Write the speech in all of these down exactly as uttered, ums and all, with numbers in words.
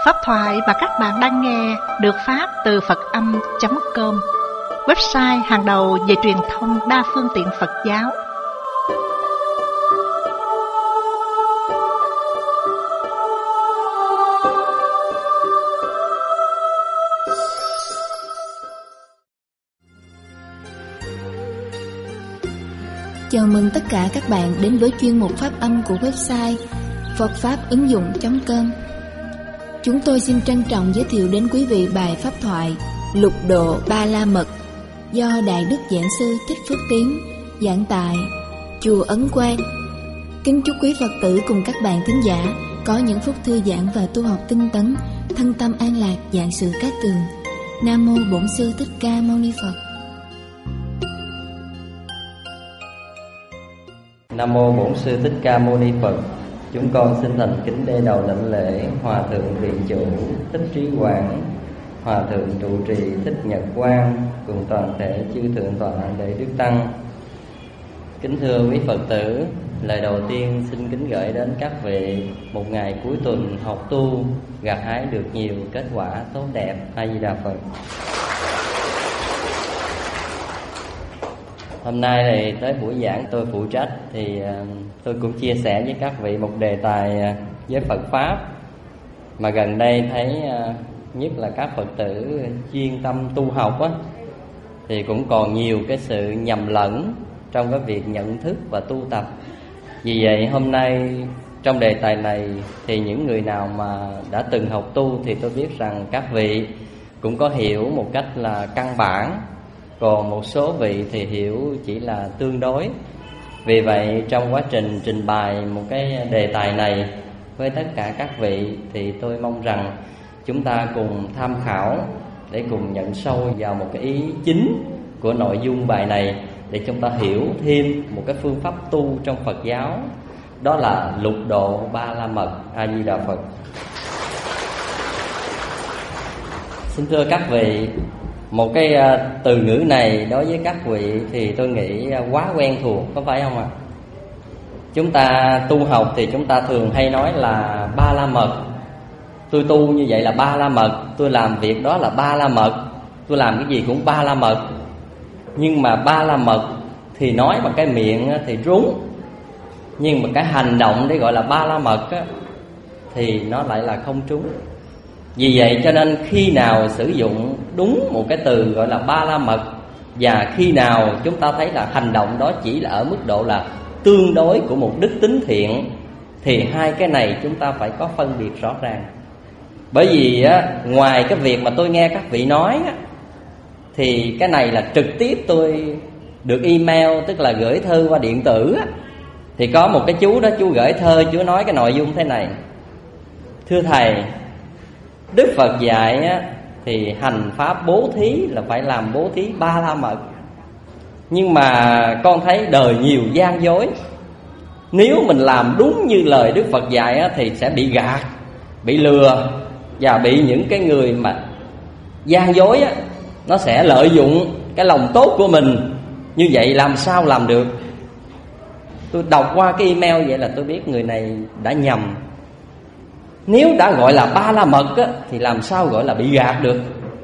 Pháp thoại mà các bạn đang nghe được phát từ Phật Âm chấm com, website hàng đầu về truyền thông đa phương tiện Phật giáo. Chào mừng tất cả các bạn đến với chuyên mục Pháp Âm của website Phật Pháp ứng dụng chấm com. Chúng tôi xin trân trọng giới thiệu đến quý vị bài pháp thoại Lục Độ Ba La Mật do Đại Đức Giảng Sư Thích Phước Tiến giảng tại Chùa Ấn Quang. Kính chúc quý Phật tử cùng các bạn thính giả có những phút thư giãn và tu học tinh tấn, thân tâm an lạc, vạn sự cát tường. Nam mô Bổn Sư Thích Ca Mâu Ni Phật. Nam mô Bổn Sư Thích Ca Mâu Ni Phật. Chúng con xin thành kính đê đầu lãnh lễ Hòa thượng Viện Chủ Thích Trí Quảng, Hòa thượng trụ trì Thích Nhật Quang cùng toàn thể chư thượng tọa đệ đức tăng. Kính thưa quý Phật tử, lời đầu tiên xin kính gửi đến các vị một ngày cuối tuần học tu gặt hái được nhiều kết quả tốt đẹp. A Di Đà Phật. Hôm nay thì tới buổi giảng tôi phụ trách thì tôi cũng chia sẻ với các vị một đề tài với Phật Pháp mà gần đây thấy nhất là các Phật tử chuyên tâm tu học á, thì cũng còn nhiều cái sự nhầm lẫn trong cái việc nhận thức và tu tập. Vì vậy hôm nay trong đề tài này thì những người nào mà đã từng học tu thì tôi biết rằng các vị cũng có hiểu một cách là căn bản, còn một số vị thì hiểu chỉ là tương đối. Vì vậy trong quá trình trình bày một cái đề tài này với tất cả các vị thì tôi mong rằng chúng ta cùng tham khảo để cùng nhận sâu vào một cái ý chính của nội dung bài này, để chúng ta hiểu thêm một cái phương pháp tu trong Phật giáo, đó là lục độ ba la mật. A Di Đà Phật. Xin thưa các vị, một cái từ ngữ này đối với các vị thì tôi nghĩ quá quen thuộc, có phải không ạ? Chúng ta tu học thì chúng ta thường hay nói là ba la mật. Tôi tu như vậy là ba la mật, tôi làm việc đó là ba la mật, tôi làm cái gì cũng ba la mật. Nhưng mà ba la mật thì nói bằng cái miệng thì trúng, nhưng mà cái hành động để gọi là ba la mật á, thì nó lại là không trúng. Vì vậy cho nên khi nào sử dụng đúng một cái từ gọi là ba la mật, và khi nào chúng ta thấy là hành động đó chỉ là ở mức độ là tương đối của một đức tính thiện, thì hai cái này chúng ta phải có phân biệt rõ ràng. Bởi vì á, ngoài cái việc mà tôi nghe các vị nói á, thì cái này là trực tiếp tôi được email, tức là gửi thư qua điện tử á, thì có một cái chú đó, chú gửi thơ, chú nói cái nội dung thế này: thưa thầy, Đức Phật dạy á, thì hành pháp bố thí là phải làm bố thí ba la mật. Nhưng mà con thấy đời nhiều gian dối. Nếu mình làm đúng như lời Đức Phật dạy á, thì sẽ bị gạt, bị lừa, và bị những cái người mà gian dối á, nó sẽ lợi dụng cái lòng tốt của mình. Như vậy làm sao làm được? Tôi đọc qua cái email vậy là tôi biết người này đã nhầm. Nếu đã gọi là ba la mật á, thì làm sao gọi là bị gạt được?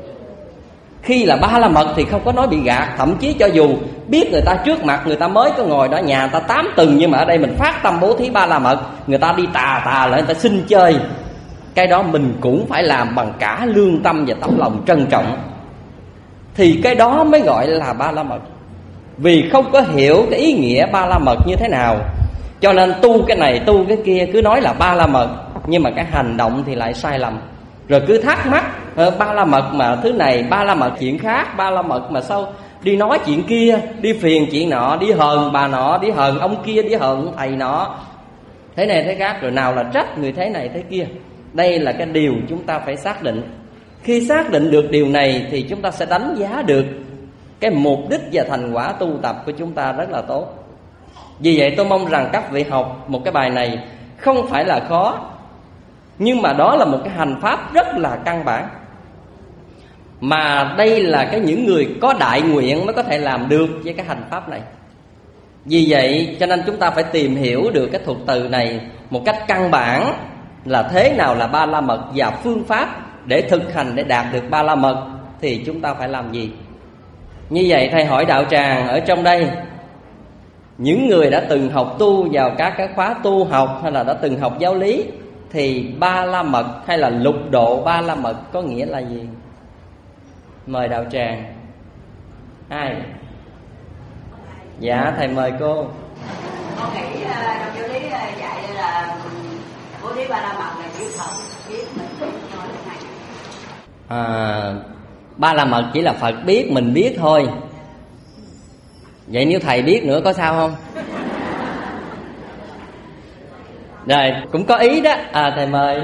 Khi là ba la mật thì không có nói bị gạt. Thậm chí cho dù biết người ta trước mặt, người ta mới có ngồi đó, nhà người ta tám tầng, nhưng mà ở đây mình phát tâm bố thí ba la mật, người ta đi tà tà lại, người ta xin chơi, cái đó mình cũng phải làm bằng cả lương tâm và tấm lòng trân trọng, thì cái đó mới gọi là ba la mật. Vì không có hiểu cái ý nghĩa ba la mật như thế nào, cho nên tu cái này tu cái kia, cứ nói là ba la mật, nhưng mà cái hành động thì lại sai lầm. Rồi cứ thắc mắc, ba la mật mà thứ này, ba la mật chuyện khác, ba la mật mà sao đi nói chuyện kia, đi phiền chuyện nọ, đi hờn bà nọ, đi hờn ông kia, đi hờn thầy nọ, thế này thế khác, rồi nào là trách người thế này thế kia. Đây là cái điều chúng ta phải xác định. Khi xác định được điều này thì chúng ta sẽ đánh giá được cái mục đích và thành quả tu tập của chúng ta rất là tốt. Vì vậy tôi mong rằng các vị học một cái bài này không phải là khó, nhưng mà đó là một cái hành pháp rất là căn bản, mà đây là cái những người có đại nguyện mới có thể làm được với cái hành pháp này. Vì vậy cho nên chúng ta phải tìm hiểu được cái thuật từ này một cách căn bản là thế nào là ba la mật và phương pháp để thực hành để đạt được ba la mật thì chúng ta phải làm gì. Như vậy thầy hỏi đạo tràng ở trong đây, những người đã từng học tu vào các cái khóa tu học hay là đã từng học giáo lý, thì ba la mật hay là lục độ ba la mật có nghĩa là gì? Mời đạo tràng. Ai? Dạ thầy mời cô. Con nghĩ trong giáo lý dạy là bố thí ba la mật là chữ Phật biết mình biết thôi này. À, ba la mật chỉ là Phật biết mình biết thôi. Vậy nếu thầy biết nữa có sao không? Rồi cũng có ý đó. À thầy mời.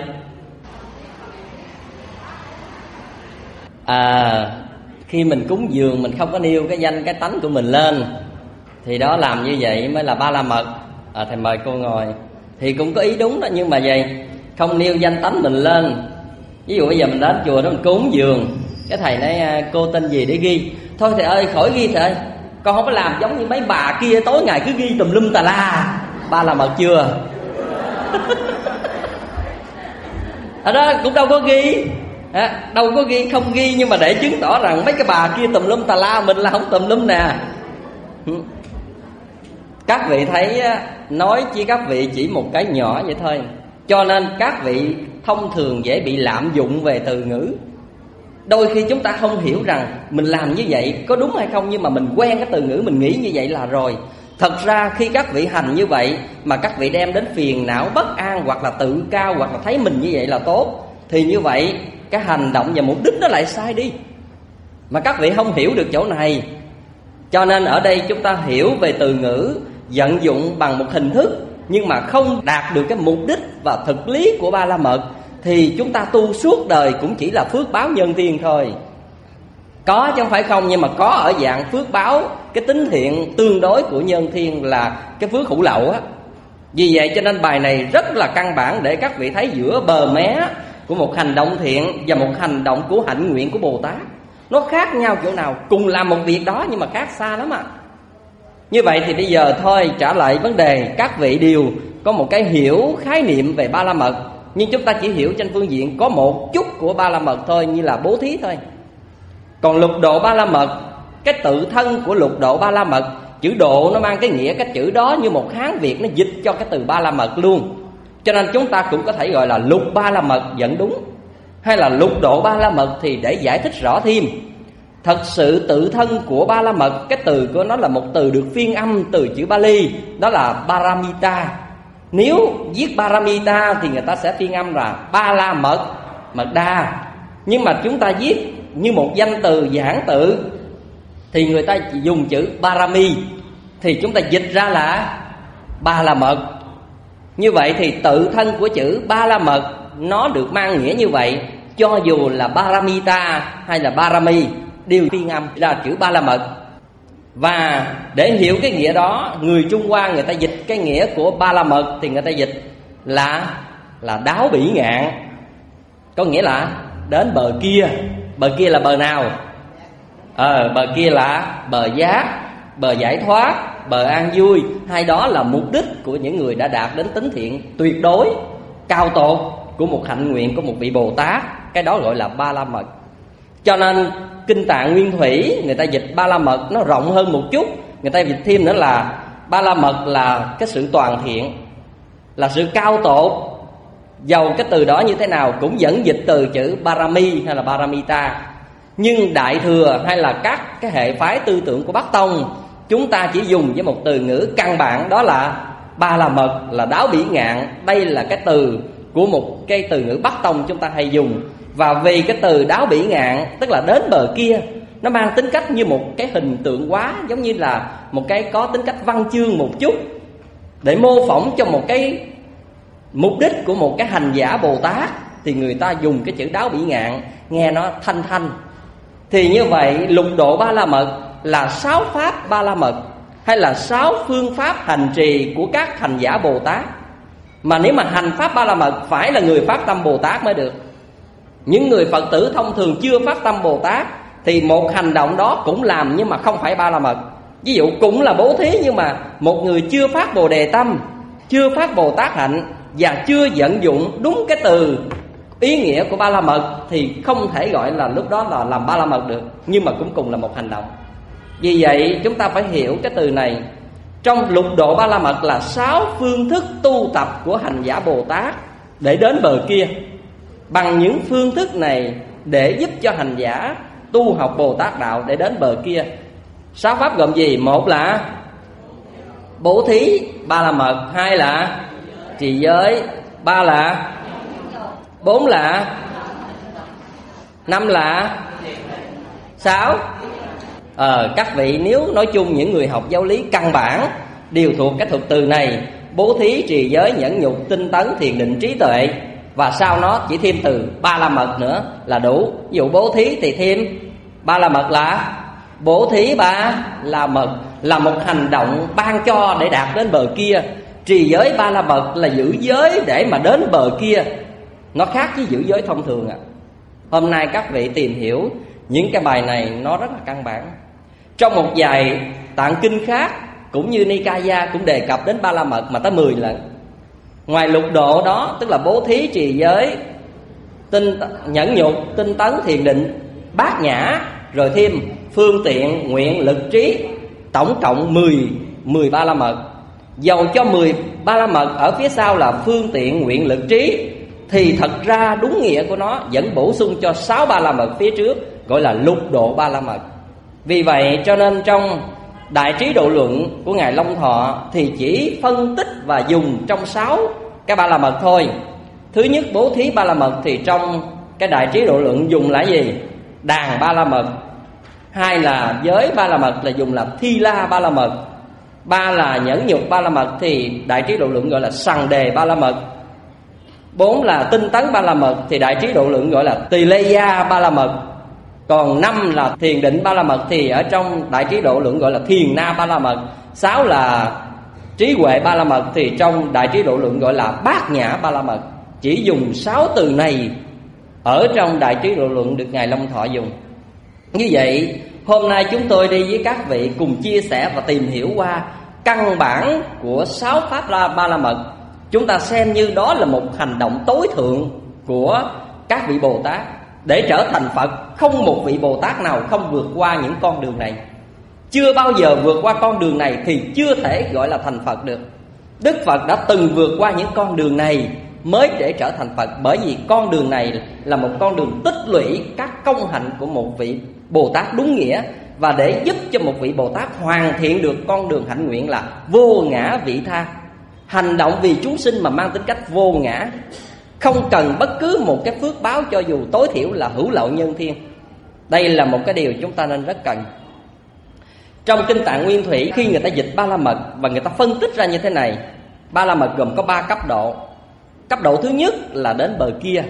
À, khi mình cúng dường mình không có nêu cái danh cái tánh của mình lên thì đó làm như vậy mới là ba la mật. À thầy mời cô ngồi. Thì cũng có ý đúng đó, nhưng mà vậy không nêu danh tánh mình lên. Ví dụ bây giờ mình đến chùa đó mình cúng dường, cái thầy nói cô tên gì để ghi. Thôi thầy ơi khỏi ghi thầy ơi, con không có làm giống như mấy bà kia tối ngày cứ ghi tùm lum tà la. Ba la mật chưa? Ở đó cũng đâu có ghi à, đâu có ghi, không ghi nhưng mà để chứng tỏ rằng mấy cái bà kia tùm lum tà la, mình là không tùm lum nè. Các vị thấy nói chỉ các vị chỉ một cái nhỏ vậy thôi, cho nên các vị thông thường dễ bị lạm dụng về từ ngữ. Đôi khi chúng ta không hiểu rằng mình làm như vậy có đúng hay không, nhưng mà mình quen cái từ ngữ, mình nghĩ như vậy là rồi. Thật ra khi các vị hành như vậy mà các vị đem đến phiền não bất an, hoặc là tự cao, hoặc là thấy mình như vậy là tốt, thì như vậy cái hành động và mục đích nó lại sai đi. Mà các vị không hiểu được chỗ này. Cho nên ở đây chúng ta hiểu về từ ngữ, vận dụng bằng một hình thức, nhưng mà không đạt được cái mục đích và thực lý của ba la mật, thì chúng ta tu suốt đời cũng chỉ là phước báo nhân thiên thôi. Có chứ không phải không, nhưng mà có ở dạng phước báo, cái tính thiện tương đối của nhân thiên là cái phước hữu lậu á. Vì vậy cho nên bài này rất là căn bản để các vị thấy giữa bờ mé của một hành động thiện và một hành động của hạnh nguyện của Bồ Tát nó khác nhau chỗ nào. Cùng làm một việc đó nhưng mà khác xa lắm ạ. À. Như vậy thì bây giờ thôi trả lại vấn đề, các vị đều có một cái hiểu khái niệm về ba la mật, nhưng chúng ta chỉ hiểu trên phương diện có một chút của ba la mật thôi, như là bố thí thôi. Còn lục độ ba la mật, cái tự thân của lục độ ba la mật, chữ độ nó mang cái nghĩa cái chữ đó như một Hán Việt, nó dịch cho cái từ ba la mật luôn. Cho nên chúng ta cũng có thể gọi là lục ba la mật vẫn đúng, hay là lục độ ba la mật thì để giải thích rõ thêm. Thật sự tự thân của ba la mật, cái từ của nó là một từ được phiên âm từ chữ Bali, đó là Paramita. Nếu viết Paramita thì người ta sẽ phiên âm là ba la mật, mật đa. Nhưng mà chúng ta viết như một danh từ giản tự thì người ta chỉ dùng chữ Parami, thì chúng ta dịch ra là ba la mật. Như vậy thì tự thân của chữ ba la mật nó được mang nghĩa như vậy, cho dù là Paramita hay là Parami đều phiên âm ra chữ ba la mật. Và để hiểu cái nghĩa đó, người Trung Hoa người ta dịch cái nghĩa của ba la mật thì người ta dịch là là đáo bỉ ngạn, có nghĩa là đến bờ kia. Bờ kia là bờ nào? Ờ, bờ kia là bờ giác, bờ giải thoát, bờ an vui. Hai đó là mục đích của những người đã đạt đến tính thiện tuyệt đối cao tột của một hạnh nguyện của một vị Bồ Tát. Cái đó gọi là ba la mật. Cho nên Kinh Tạng Nguyên Thủy người ta dịch ba la mật nó rộng hơn một chút. Người ta dịch thêm nữa là ba la mật là cái sự toàn thiện, là sự cao tột. Dầu cái từ đó như thế nào cũng vẫn dịch từ chữ Parami hay là Paramita. Nhưng Đại Thừa hay là các cái hệ phái tư tưởng của Bắc Tông, chúng ta chỉ dùng với một từ ngữ căn bản, đó là ba la mật, là đáo bỉ ngạn. Đây là cái từ của một cái từ ngữ Bắc Tông chúng ta hay dùng. Và vì cái từ đáo bỉ ngạn, tức là đến bờ kia, nó mang tính cách như một cái hình tượng hóa, giống như là một cái có tính cách văn chương một chút, để mô phỏng cho một cái mục đích của một cái hành giả Bồ Tát, thì người ta dùng cái chữ đáo bỉ ngạn, nghe nó thanh thanh. Thì như vậy lục độ ba la mật là sáu pháp ba la mật, hay là sáu phương pháp hành trì của các hành giả Bồ Tát. Mà nếu mà hành pháp ba la mật phải là người phát tâm Bồ Tát mới được. Những người Phật tử thông thường chưa phát tâm Bồ Tát thì một hành động đó cũng làm nhưng mà không phải ba la mật. Ví dụ cũng là bố thí, nhưng mà một người chưa phát Bồ Đề tâm chưa phát Bồ Tát hạnh và chưa vận dụng đúng cái từ ý nghĩa của Ba La Mật thì không thể gọi là lúc đó là làm Ba La Mật được, nhưng mà cũng cùng là một hành động. Vì vậy chúng ta phải hiểu cái từ này. Trong lục độ Ba La Mật là sáu phương thức tu tập của hành giả Bồ Tát để đến bờ kia. Bằng những phương thức này để giúp cho hành giả tu học Bồ Tát đạo để đến bờ kia. Sáu pháp gồm gì? Một là bố thí, ba là mật, hai là trì giới, ba là, bốn là, năm là, sáu. Ờ, các vị nếu nói chung những người học giáo lý căn bản đều thuộc cái thuật từ này: bố thí, trì giới, nhẫn nhục, tinh tấn, thiền định, trí tuệ. Và sau nó chỉ thêm từ ba la mật nữa là đủ. Ví dụ bố thí thì thêm ba la mật là bố thí ba la mật, là một hành động ban cho để đạt đến bờ kia. Trì giới ba la mật là giữ giới để mà đến bờ kia. Nó khác với giữ giới thông thường ạ. À. Hôm nay các vị tìm hiểu những cái bài này nó rất là căn bản. Trong một vài tạng kinh khác cũng như Nikaya cũng đề cập đến ba la mật mà tới mười lần. Ngoài lục độ đó, tức là bố thí, trì giới, tinh nhẫn nhục, tinh tấn, thiền định, bát nhã, rồi thêm phương tiện, nguyện, lực, trí, tổng cộng mười, mười ba la mật. Dầu cho mười ba la mật ở phía sau là phương tiện, nguyện, lực, trí, thì thật ra đúng nghĩa của nó vẫn bổ sung cho sáu ba la mật phía trước, gọi là lục độ ba la mật. Vì vậy cho nên trong Đại Trí Độ Luận của Ngài Long Thọ thì chỉ phân tích và dùng trong sáu cái ba la mật thôi. Thứ nhất bố thí ba la mật thì trong cái Đại Trí Độ Luận dùng là gì? Đàn ba la mật. Hai là giới ba la mật là dùng là thi la ba la mật. Ba là nhẫn nhục ba la mật thì Đại Trí Độ Luận gọi là sằng đề ba la mật. Bốn là tinh tấn ba la mật thì Đại Trí Độ Luận gọi là tỳ lê gia ba la mật. Còn năm là thiền định ba la mật thì ở trong Đại Trí Độ Luận gọi là thiền na ba la mật. Sáu là trí huệ ba la mật thì trong Đại Trí Độ Luận gọi là bát nhã ba la mật. Chỉ dùng sáu từ này ở trong Đại Trí Độ Luận được Ngài Long Thọ dùng. Như vậy hôm nay chúng tôi đi với các vị cùng chia sẻ và tìm hiểu qua căn bản của sáu pháp la ba la mật. Chúng ta xem như đó là một hành động tối thượng của các vị Bồ Tát để trở thành Phật. Không một vị Bồ Tát nào không vượt qua những con đường này. Chưa bao giờ vượt qua con đường này thì chưa thể gọi là thành Phật được. Đức Phật đã từng vượt qua những con đường này mới để trở thành Phật. Bởi vì con đường này là một con đường tích lũy các công hạnh của một vị Bồ Tát đúng nghĩa, và để giúp cho một vị Bồ Tát hoàn thiện được con đường hạnh nguyện là vô ngã vị tha. Hành động vì chúng sinh mà mang tính cách vô ngã, không cần bất cứ một cái phước báo cho dù tối thiểu là hữu lậu nhân thiên. Đây là một cái điều chúng ta nên rất cần. Trong Kinh Tạng Nguyên Thủy khi người ta dịch ba la mật và người ta phân tích ra như thế này: ba la mật gồm có ba cấp độ. Cấp độ thứ nhất là đến bờ kia,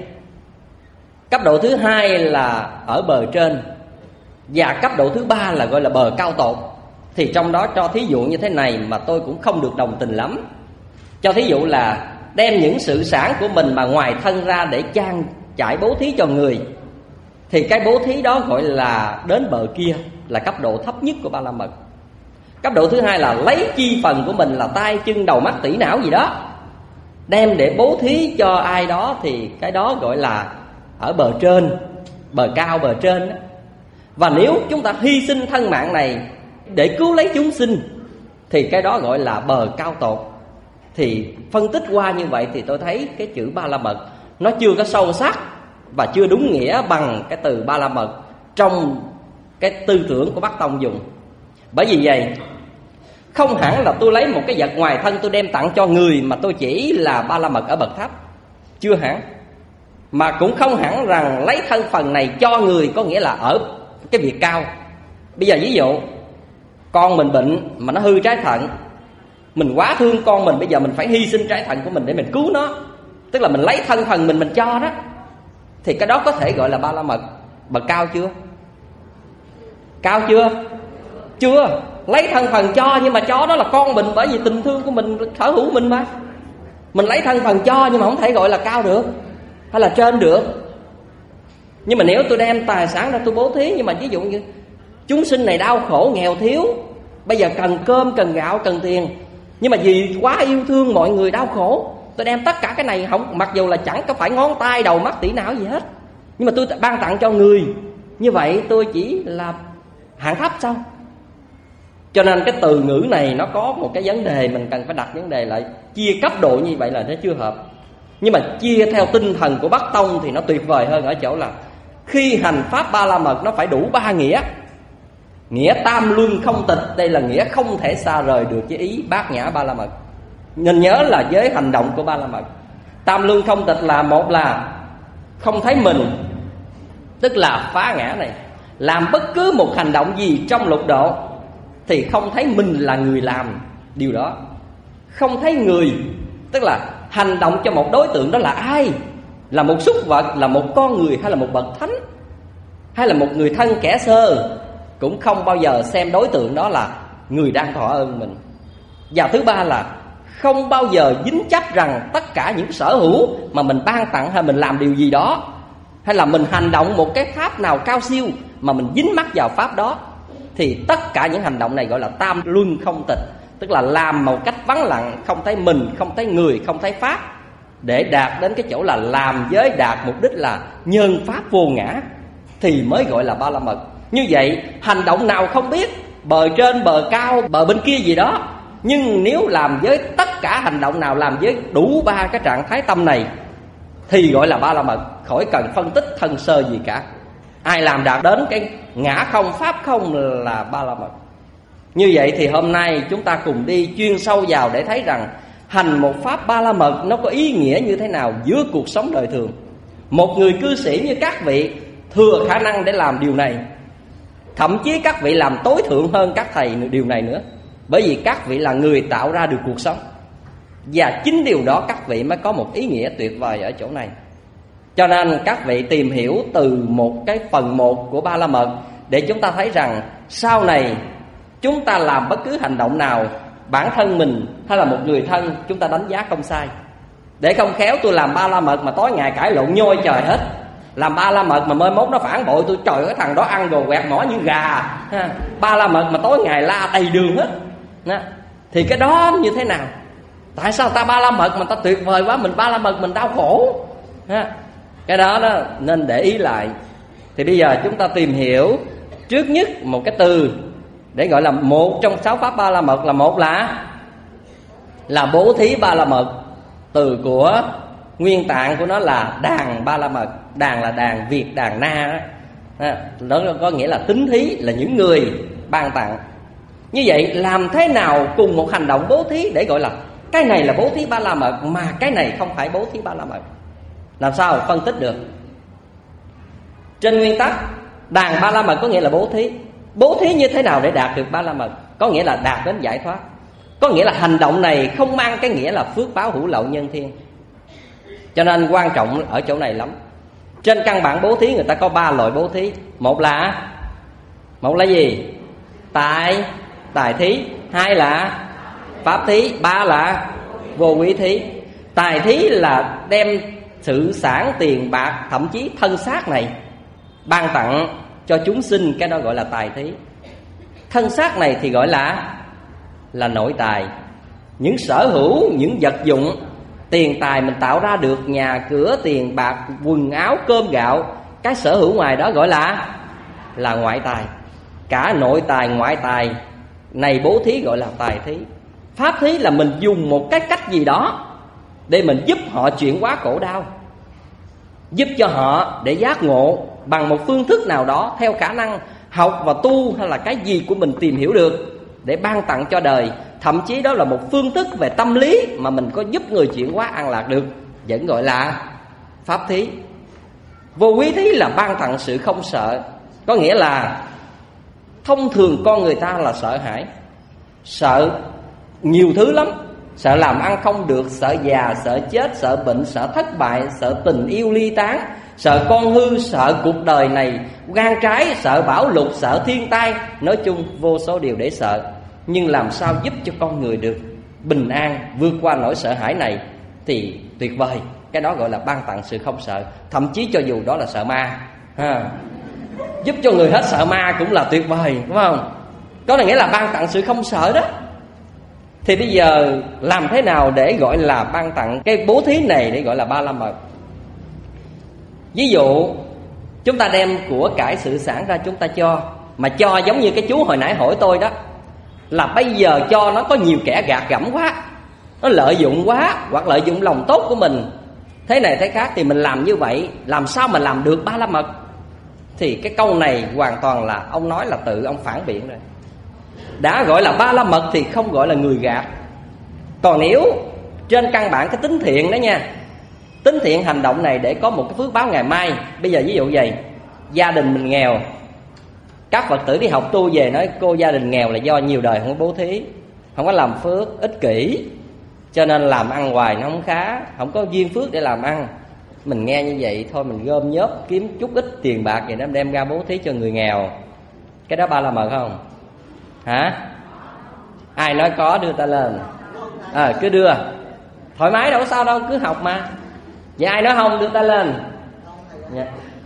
cấp độ thứ hai là ở bờ trên, và cấp độ thứ ba là gọi là bờ cao tột. Thì trong đó cho thí dụ như thế này mà tôi cũng không được đồng tình lắm. Cho thí dụ là đem những sự sản của mình mà ngoài thân ra để trang trải bố thí cho người, thì cái bố thí đó gọi là đến bờ kia, là cấp độ thấp nhất của ba la mật. Cấp độ thứ hai là lấy chi phần của mình là tay chân đầu mắt tủy não gì đó đem để bố thí cho ai đó, thì cái đó gọi là ở bờ trên, bờ cao, bờ trên đó. Và nếu chúng ta hy sinh thân mạng này để cứu lấy chúng sinh thì cái đó gọi là bờ cao tột. Thì phân tích qua như vậy thì tôi thấy cái chữ ba la mật nó chưa có sâu sắc và chưa đúng nghĩa bằng cái từ ba la mật trong cái tư tưởng của Bắc Tông dùng. Bởi vì vậy không hẳn là tôi lấy một cái vật ngoài thân tôi đem tặng cho người mà tôi chỉ là ba la mật ở bậc thấp, chưa hẳn. Mà cũng không hẳn rằng lấy thân phần này cho người có nghĩa là ở cái việc cao. Bây giờ ví dụ con mình bệnh mà nó hư trái thận, mình quá thương con mình, bây giờ mình phải hy sinh trái thận của mình để mình cứu nó, tức là mình lấy thân phần mình mình cho đó, thì cái đó có thể gọi là ba la mật. Bậc cao chưa? Cao chưa? Chưa. Lấy thân phần cho, nhưng mà cho đó là con mình, bởi vì tình thương của mình sở hữu mình mà. Mình lấy thân phần cho nhưng mà không thể gọi là cao được, hay là trên được. Nhưng mà nếu tôi đem tài sản ra tôi bố thí, nhưng mà ví dụ như chúng sinh này đau khổ nghèo thiếu, bây giờ cần cơm, cần gạo, cần tiền, Nhưng mà vì quá yêu thương mọi người đau khổ, tôi đem tất cả cái này không, mặc dù là chẳng có phải ngón tay đầu mắt tỷ não gì hết, nhưng mà tôi ban tặng cho người. Như vậy tôi chỉ là hạng thấp sao? Cho nên cái từ ngữ này nó có một cái vấn đề, mình cần phải đặt vấn đề lại. Chia cấp độ như vậy là nó chưa hợp. Nhưng mà chia theo tinh thần của Bắc Tông thì nó tuyệt vời hơn ở chỗ là khi hành pháp Ba La Mật nó phải đủ ba nghĩa. Nghĩa tam luân không tịch, đây là nghĩa không thể xa rời được với ý bát nhã Ba La Mật. Nên nhớ là với hành động của Ba La Mật, tam luân không tịch là một là không thấy mình, tức là phá ngã này. Làm bất cứ một hành động gì trong lục độ thì không thấy mình là người làm điều đó. Không thấy người, tức là hành động cho một đối tượng đó là ai, là một súc vật, là một con người, hay là một bậc thánh, hay là một người thân kẻ sơ, cũng không bao giờ xem đối tượng đó là người đang thọ ơn mình. Và thứ ba là không bao giờ dính chấp rằng tất cả những sở hữu mà mình ban tặng, hay mình làm điều gì đó, hay là mình hành động một cái pháp nào cao siêu mà mình dính mắc vào pháp đó, thì tất cả những hành động này gọi là tam luân không tịch, tức là làm một cách vắng lặng, không thấy mình, không thấy người, không thấy pháp, để đạt đến cái chỗ là làm giới đạt mục đích là nhân pháp vô ngã, thì mới gọi là Ba La Mật. Như vậy hành động nào không biết, bờ trên bờ cao bờ bên kia gì đó, nhưng nếu làm với tất cả hành động nào làm với đủ ba cái trạng thái tâm này thì gọi là Ba La Mật, khỏi cần phân tích thân sơ gì cả. Ai làm đạt đến cái ngã không pháp không là Ba La Mật. Như vậy thì hôm nay chúng ta cùng đi chuyên sâu vào để thấy rằng hành một pháp Ba La Mật nó có ý nghĩa như thế nào giữa cuộc sống đời thường. Một người cư sĩ như các vị thừa khả năng để làm điều này, thậm chí các vị làm tối thượng hơn các thầy điều này nữa, bởi vì các vị là người tạo ra được cuộc sống. Và chính điều đó các vị mới có một ý nghĩa tuyệt vời ở chỗ này. Cho nên các vị tìm hiểu từ một cái phần một của Ba La Mật để chúng ta thấy rằng sau này chúng ta làm bất cứ hành động nào, bản thân mình hay là một người thân, chúng ta đánh giá không sai. Để không khéo tôi làm Ba La Mật mà tối ngày cãi lộn nhoi trời hết, làm Ba La Mật mà mới mốt nó phản bội tôi, trời ơi thằng đó ăn đồ quẹt mỏ như gà ha. Ba La Mật mà tối ngày la đầy đường hết ha. Thì cái đó như thế nào? Tại sao ta Ba La Mật mà ta tuyệt vời quá, mình Ba La Mật mình đau khổ ha? Cái đó đó nên để ý lại. Thì bây giờ chúng ta tìm hiểu trước nhất một cái từ để gọi là một trong sáu pháp Ba La Mật, là một là là bố thí Ba La Mật. Từ của nguyên tạng của nó là đàn Ba La Mật. Đàn là đàn Việt, đàn Na đó. Đó có nghĩa là tính thí, là những người ban tặng. Như vậy làm thế nào cùng một hành động bố thí để gọi là cái này là bố thí Ba La Mật mà cái này không phải bố thí Ba La Mật? Làm sao phân tích được? Trên nguyên tắc đàn Ba La Mật có nghĩa là bố thí. Bố thí như thế nào để đạt được Ba La Mật? Có nghĩa là đạt đến giải thoát. Có nghĩa là hành động này không mang cái nghĩa là phước báo hữu lậu nhân thiên. Cho nên quan trọng ở chỗ này lắm. Trên căn bản bố thí người ta có ba loại bố thí. Một là Một là gì? Tài Tài thí. Hai là pháp thí. Ba là vô quý thí. Tài thí là đem sự sản tiền bạc, thậm chí thân xác này ban tặng cho chúng sinh, cái đó gọi là tài thí. Thân xác này thì gọi là là nội tài. Những sở hữu, những vật dụng, tiền tài mình tạo ra được, nhà cửa, tiền bạc, quần áo, cơm gạo, cái sở hữu ngoài đó gọi là là ngoại tài. Cả nội tài, ngoại tài này bố thí gọi là tài thí. Pháp thí là mình dùng một cái cách gì đó để mình giúp họ chuyển hóa khổ đau, giúp cho họ để giác ngộ bằng một phương thức nào đó theo khả năng học và tu hay là cái gì của mình tìm hiểu được để ban tặng cho đời. Thậm chí đó là một phương thức về tâm lý mà mình có giúp người chuyển hóa an lạc được, vẫn gọi là pháp thí. Vô quý thí là ban tặng sự không sợ. Có nghĩa là thông thường con người ta là sợ hãi, sợ nhiều thứ lắm. Sợ làm ăn không được, sợ già, sợ chết, sợ bệnh, sợ thất bại, sợ tình yêu ly tán, sợ con hư, sợ cuộc đời này gan trái, sợ bão lụt, sợ thiên tai. Nói chung vô số điều để sợ. Nhưng làm sao giúp cho con người được bình an, vượt qua nỗi sợ hãi này thì tuyệt vời. Cái đó gọi là ban tặng sự không sợ. Thậm chí cho dù đó là sợ ma ha, giúp cho người hết sợ ma cũng là tuyệt vời, đúng không? Có là nghĩa là ban tặng sự không sợ đó. Thì bây giờ làm thế nào để gọi là ban tặng cái bố thí này để gọi là ba la mật? Ví dụ chúng ta đem của cải sự sản ra chúng ta cho, mà cho giống như cái chú hồi nãy hỏi tôi đó, là bây giờ cho nó có nhiều kẻ gạt gẫm quá, nó lợi dụng quá, hoặc lợi dụng lòng tốt của mình thế này thế khác, thì mình làm như vậy làm sao mà làm được ba la mật? Thì cái câu này hoàn toàn là ông nói là tự ông phản biện rồi. Đã gọi là ba la mật thì không gọi là người gạt. Còn nếu trên căn bản cái tính thiện đó nha, tính thiện hành động này để có một cái phước báo ngày mai. Bây giờ ví dụ vậy, gia đình mình nghèo, các Phật tử đi học tu về nói cô gia đình nghèo là do nhiều đời không có bố thí, không có làm phước, ích kỷ, cho nên làm ăn hoài nó không khá, không có duyên phước để làm ăn. Mình nghe như vậy thôi mình gom nhớp kiếm chút ít tiền bạc vậy đó đem ra bố thí cho người nghèo. Cái đó ba la mật không? Hả? Ai nói có đưa tay lên. À, cứ đưa thoải mái, đâu có sao đâu, cứ học mà. Vậy ai nói không đưa tay lên. Dạ.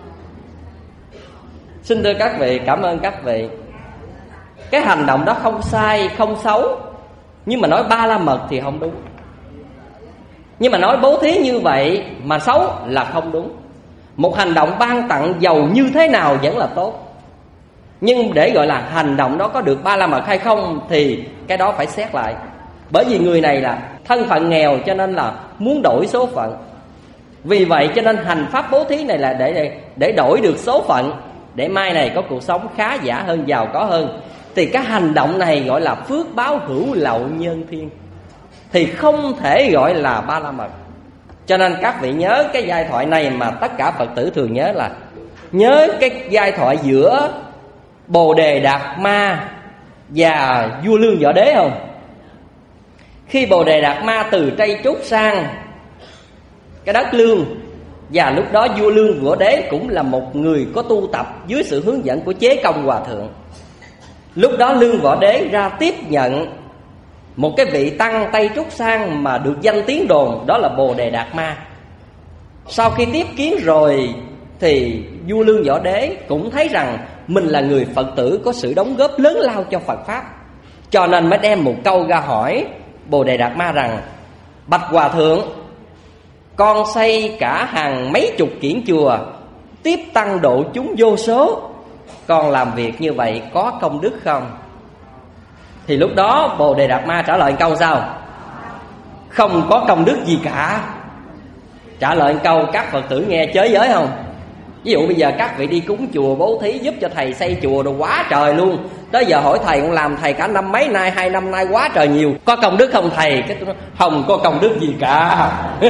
Xin thưa các vị, cảm ơn các vị. Cái hành động đó không sai, không xấu, nhưng mà nói ba la mật thì không đúng. Nhưng mà nói bố thí như vậy mà xấu là không đúng. Một hành động ban tặng giàu như thế nào vẫn là tốt, nhưng để gọi là hành động đó có được ba la mật hay không thì cái đó phải xét lại. Bởi vì người này là thân phận nghèo cho nên là muốn đổi số phận. Vì vậy cho nên hành pháp bố thí này là để, để đổi được số phận, để mai này có cuộc sống khá giả hơn, giàu có hơn. Thì cái hành động này gọi là phước báo hữu lậu nhân thiên, thì không thể gọi là ba la mật. Cho nên các vị nhớ cái giai thoại này mà tất cả Phật tử thường nhớ là nhớ cái giai thoại giữa Bồ Đề Đạt Ma và vua Lương Võ Đế không? Khi Bồ Đề Đạt Ma từ Tây Trúc sang cái đất Lương, và lúc đó vua Lương Võ Đế cũng là một người có tu tập dưới sự hướng dẫn của Chế Công Hòa Thượng. Lúc đó Lương Võ Đế ra tiếp nhận một cái vị tăng Tây Trúc sang mà được danh tiếng đồn đó là Bồ Đề Đạt Ma. Sau khi tiếp kiến rồi thì vua Lương Võ Đế cũng thấy rằng mình là người Phật tử có sự đóng góp lớn lao cho Phật Pháp, cho nên mới đem một câu ra hỏi Bồ Đề Đạt Ma rằng: bạch Hòa Thượng, con xây cả hàng mấy chục kiển chùa, tiếp tăng độ chúng vô số, con làm việc như vậy có công đức không? Thì lúc đó Bồ Đề Đạt Ma trả lời câu sao? Không có công đức gì cả. Trả lời câu các Phật tử nghe chới giới không? Ví dụ bây giờ các vị đi cúng chùa bố thí giúp cho thầy xây chùa đồ quá trời luôn, tới giờ hỏi thầy cũng làm thầy cả năm mấy nay, hai năm nay quá trời nhiều, có công đức không thầy? Cái tôi nói không có công đức gì cả.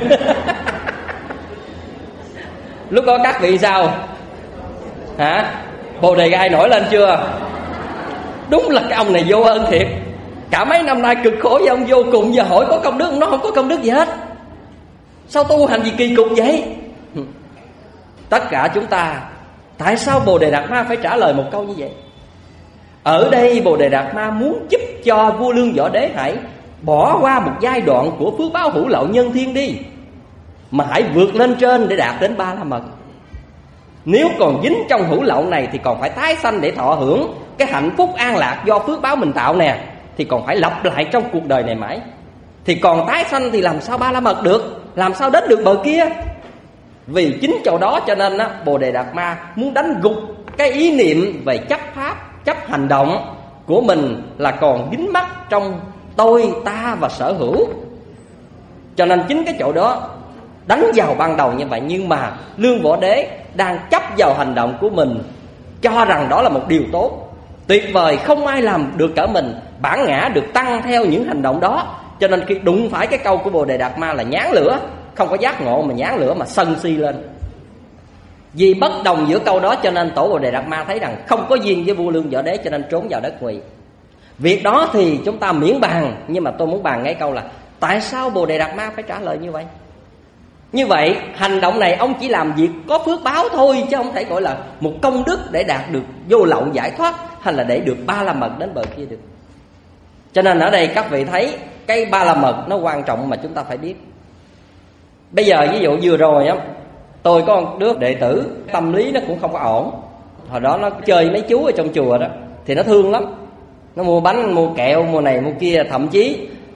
Lúc đó các vị sao? Hả? Bồ Đề Gai nổi lên chưa? Đúng là cái ông này vô ơn thiệt, cả mấy năm nay cực khổ với ông vô cùng, giờ hỏi có công đức, nó không có công đức gì hết. Sao tu hành gì kỳ cục vậy? Tất cả chúng ta, tại sao Bồ Đề Đạt Ma phải trả lời một câu như vậy? Ở đây Bồ Đề Đạt Ma muốn giúp cho vua Lương Võ Đế hãy bỏ qua một giai đoạn của phước báo hữu lậu nhân thiên đi, mà hãy vượt lên trên để đạt đến ba la mật. Nếu còn dính trong hữu lậu này thì còn phải tái sanh để thọ hưởng cái hạnh phúc an lạc do phước báo mình tạo nè, thì còn phải lặp lại trong cuộc đời này mãi. Thì còn tái sanh thì làm sao ba la mật được, làm sao đến được bờ kia? Vì chính chỗ đó cho nên á, Bồ Đề Đạt Ma muốn đánh gục cái ý niệm về chấp pháp, chấp hành động của mình là còn dính mắc trong tôi, ta và sở hữu. Cho nên chính cái chỗ đó đánh vào ban đầu như vậy. Nhưng mà Lương Võ Đế đang chấp vào hành động của mình, cho rằng đó là một điều tốt, tuyệt vời, không ai làm được cả mình, bản ngã được tăng theo những hành động đó. Cho nên khi đụng phải cái câu của Bồ Đề Đạt Ma là nhán lửa, không có giác ngộ mà nhán lửa, mà sân si lên. Vì bất đồng giữa câu đó cho nên tổ Bồ Đề Đạt Ma thấy rằng không có duyên với vua Lương Võ Đế, cho nên trốn vào đất Ngụy. Việc đó thì chúng ta miễn bàn, nhưng mà tôi muốn bàn ngay câu là tại sao Bồ Đề Đạt Ma phải trả lời như vậy? Như vậy hành động này ông chỉ làm việc có phước báo thôi, chứ không thể gọi là một công đức để đạt được vô lậu giải thoát, hay là để được ba la mật đến bờ kia được. Cho nên ở đây các vị thấy cái ba la mật nó quan trọng mà chúng ta phải biết. Bây giờ ví dụ vừa rồi á, tôi có một đứa đệ tử tâm lý nó cũng không có ổn. Hồi đó nó chơi mấy chú ở trong chùa đó, thì nó thương lắm, nó mua bánh, mua kẹo, mua này mua kia, thậm chí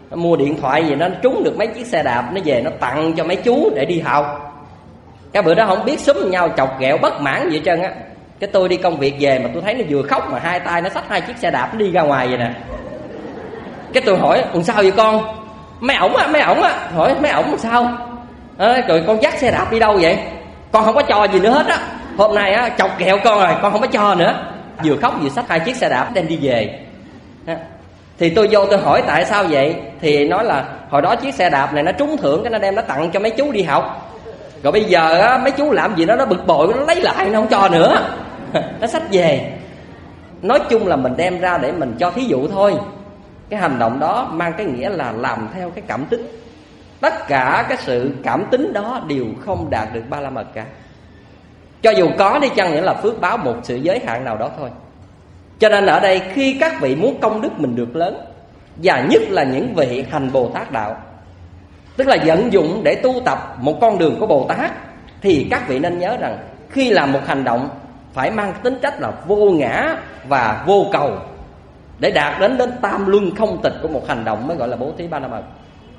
nó mua điện thoại gì nó trúng được mấy chiếc xe đạp, nó về nó tặng cho mấy chú để đi học. Cái bữa đó không biết xúm nhau chọc ghẹo bất mãn gì hết trơn á. Cái tôi đi công việc về mà tôi thấy nó vừa khóc mà hai tay nó xách hai chiếc xe đạp nó đi ra ngoài vậy nè. Cái tôi hỏi làm sao vậy con? Mấy ổng á, mấy ổng á. Hỏi mấy ổng làm sao? À, rồi con dắt xe đạp đi đâu vậy? Con không có cho gì nữa hết á. Hôm nay á chọc ghẹo con rồi, con không có cho nữa. Vừa khóc vừa xách hai chiếc xe đạp đem đi về. À, thì tôi vô tôi hỏi tại sao vậy? Thì nói là hồi đó chiếc xe đạp này nó trúng thưởng, cái nó đem nó tặng cho mấy chú đi học. Rồi bây giờ á mấy chú làm gì đó nó bực bội, nó lấy lại nó không cho nữa. Nó xách về. Nói chung là mình đem ra để mình cho thí dụ thôi. Cái hành động đó mang cái nghĩa là làm theo cái cảm tính. Tất cả cái sự cảm tính đó đều không đạt được ba la mật cả. Cho dù có đi chăng nữa là phước báo một sự giới hạn nào đó thôi. Cho nên ở đây khi các vị muốn công đức mình được lớn, và nhất là những vị hành Bồ Tát đạo, tức là vận dụng để tu tập một con đường của Bồ Tát, thì các vị nên nhớ rằng khi làm một hành động phải mang tính chất là vô ngã và vô cầu, để đạt đến đến tam luân không tịch của một hành động mới gọi là bố thí ba la mật.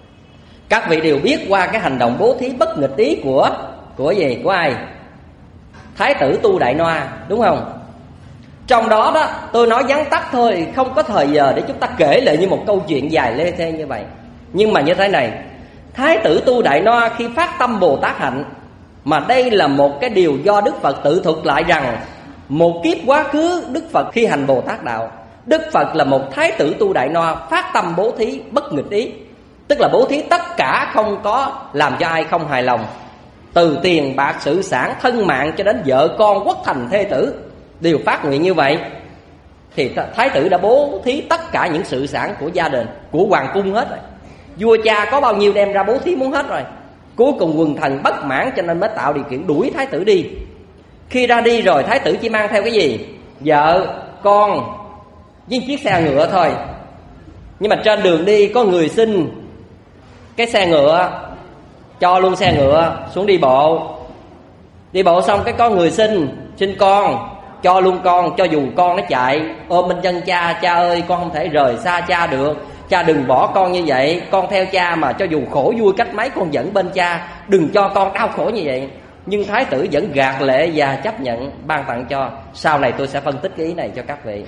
Các vị đều biết qua cái hành động bố thí bất nghịch ý của của gì? Của ai? Thái tử Tu Đại Noa, đúng không? Trong đó đó tôi nói vắn tắt thôi, không có thời giờ để chúng ta kể lại như một câu chuyện dài lê thê như vậy. Nhưng mà như thế này, Thái tử Tu Đại Noa khi phát tâm Bồ Tát hạnh, mà đây là một cái điều do Đức Phật tự thuật lại rằng một kiếp quá khứ Đức Phật khi hành Bồ Tát đạo, Đức Phật là một Thái tử Tu Đại Noa phát tâm bố thí bất nghịch ý. Tức là bố thí tất cả, không có làm cho ai không hài lòng. Từ tiền bạc sự sản thân mạng cho đến vợ con quốc thành thê tử đều phát nguyện như vậy. Thì Thái tử đã bố thí tất cả những sự sản của gia đình, của hoàng cung hết rồi. Vua cha có bao nhiêu đem ra bố thí muốn hết rồi. Cuối cùng quần thần bất mãn cho nên mới tạo điều kiện đuổi Thái tử đi. Khi ra đi rồi Thái tử chỉ mang theo cái gì? Vợ, con với chiếc xe ngựa thôi. Nhưng mà trên đường đi có người xin cái xe ngựa, cho luôn xe ngựa xuống đi bộ. Đi bộ xong cái có người xin xin con, cho luôn con, cho dù con nó chạy ôm bên chân cha. Cha ơi con không thể rời xa cha được, cha đừng bỏ con như vậy. Con theo cha mà cho dù khổ vui cách mấy con vẫn bên cha, đừng cho con đau khổ như vậy. Nhưng Thái tử vẫn gạt lệ và chấp nhận ban tặng cho. Sau này tôi sẽ phân tích cái ý này cho các vị.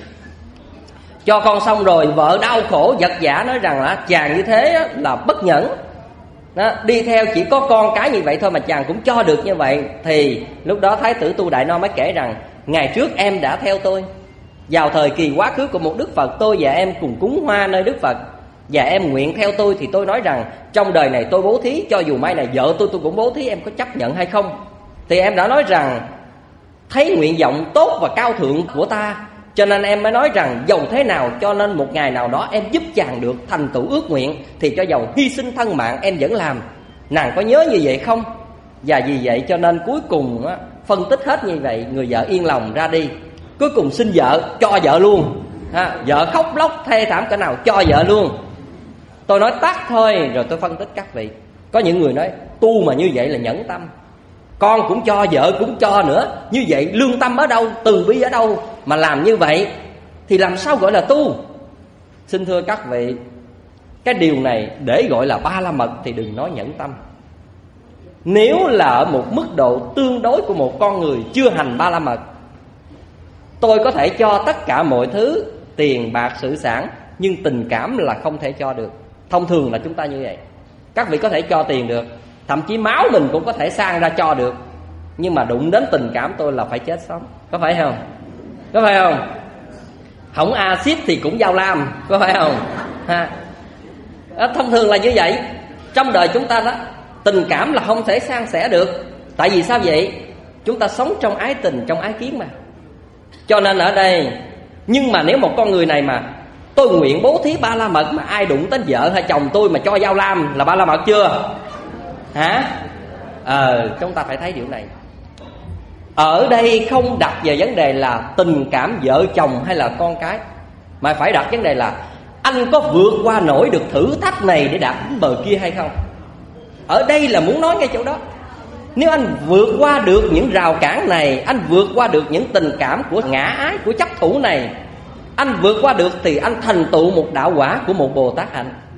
Cho con xong rồi vợ đau khổ vật vã nói rằng là chàng như thế là bất nhẫn đó, đi theo chỉ có con cái như vậy thôi mà chàng cũng cho được như vậy. Thì lúc đó Thái tử Tu Đại Noa mới kể rằng ngày trước em đã theo tôi, vào thời kỳ quá khứ của một Đức Phật, tôi và em cùng cúng hoa nơi Đức Phật, và em nguyện theo tôi. Thì tôi nói rằng trong đời này tôi bố thí, cho dù mai này vợ tôi tôi cũng bố thí, em có chấp nhận hay không? Thì em đã nói rằng thấy nguyện vọng tốt và cao thượng của ta, cho nên em mới nói rằng dầu thế nào cho nên một ngày nào đó em giúp chàng được thành tựu ước nguyện, thì cho dầu hy sinh thân mạng em vẫn làm. Nàng có nhớ như vậy không? Và vì vậy cho nên cuối cùng á, phân tích hết như vậy, người vợ yên lòng ra đi. Cuối cùng xin vợ, cho vợ luôn ha. Vợ khóc lóc thê thảm cỡ nào cho vợ luôn. Tôi nói tắt thôi rồi tôi phân tích các vị. Có những người nói tu mà như vậy là nhẫn tâm, con cũng cho, vợ cũng cho nữa. Như vậy lương tâm ở đâu, từ bi ở đâu mà làm như vậy? Thì làm sao gọi là tu? Xin thưa các vị, cái điều này để gọi là ba la mật thì đừng nói nhẫn tâm. Nếu là ở một mức độ tương đối của một con người chưa hành ba la mật, tôi có thể cho tất cả mọi thứ, tiền bạc sự sản, nhưng tình cảm là không thể cho được. Thông thường là chúng ta như vậy. Các vị có thể cho tiền được, thậm chí máu mình cũng có thể sang ra cho được, nhưng mà đụng đến tình cảm tôi là phải chết sống. Có phải không? Có phải không? Hỏng axit thì cũng dao lam. Có phải không? Ha. Thông thường là như vậy. Trong đời chúng ta đó, tình cảm là không thể san sẻ được. Tại vì sao vậy? Chúng ta sống trong ái tình, trong ái kiến mà. Cho nên ở đây, nhưng mà nếu một con người này mà tôi nguyện bố thí ba la mật, mà ai đụng đến vợ hay chồng tôi mà cho dao lam là ba la mật chưa? Hả? Ờ, chúng ta phải thấy điều này. Ở đây không đặt về vấn đề là tình cảm vợ chồng hay là con cái, mà phải đặt vấn đề là anh có vượt qua nổi được thử thách này để đạt đến bờ kia hay không. Ở đây là muốn nói ngay chỗ đó. Nếu anh vượt qua được những rào cản này, anh vượt qua được những tình cảm của ngã ái, của chấp thủ này, anh vượt qua được thì anh thành tựu một đạo quả của một Bồ Tát hạnh.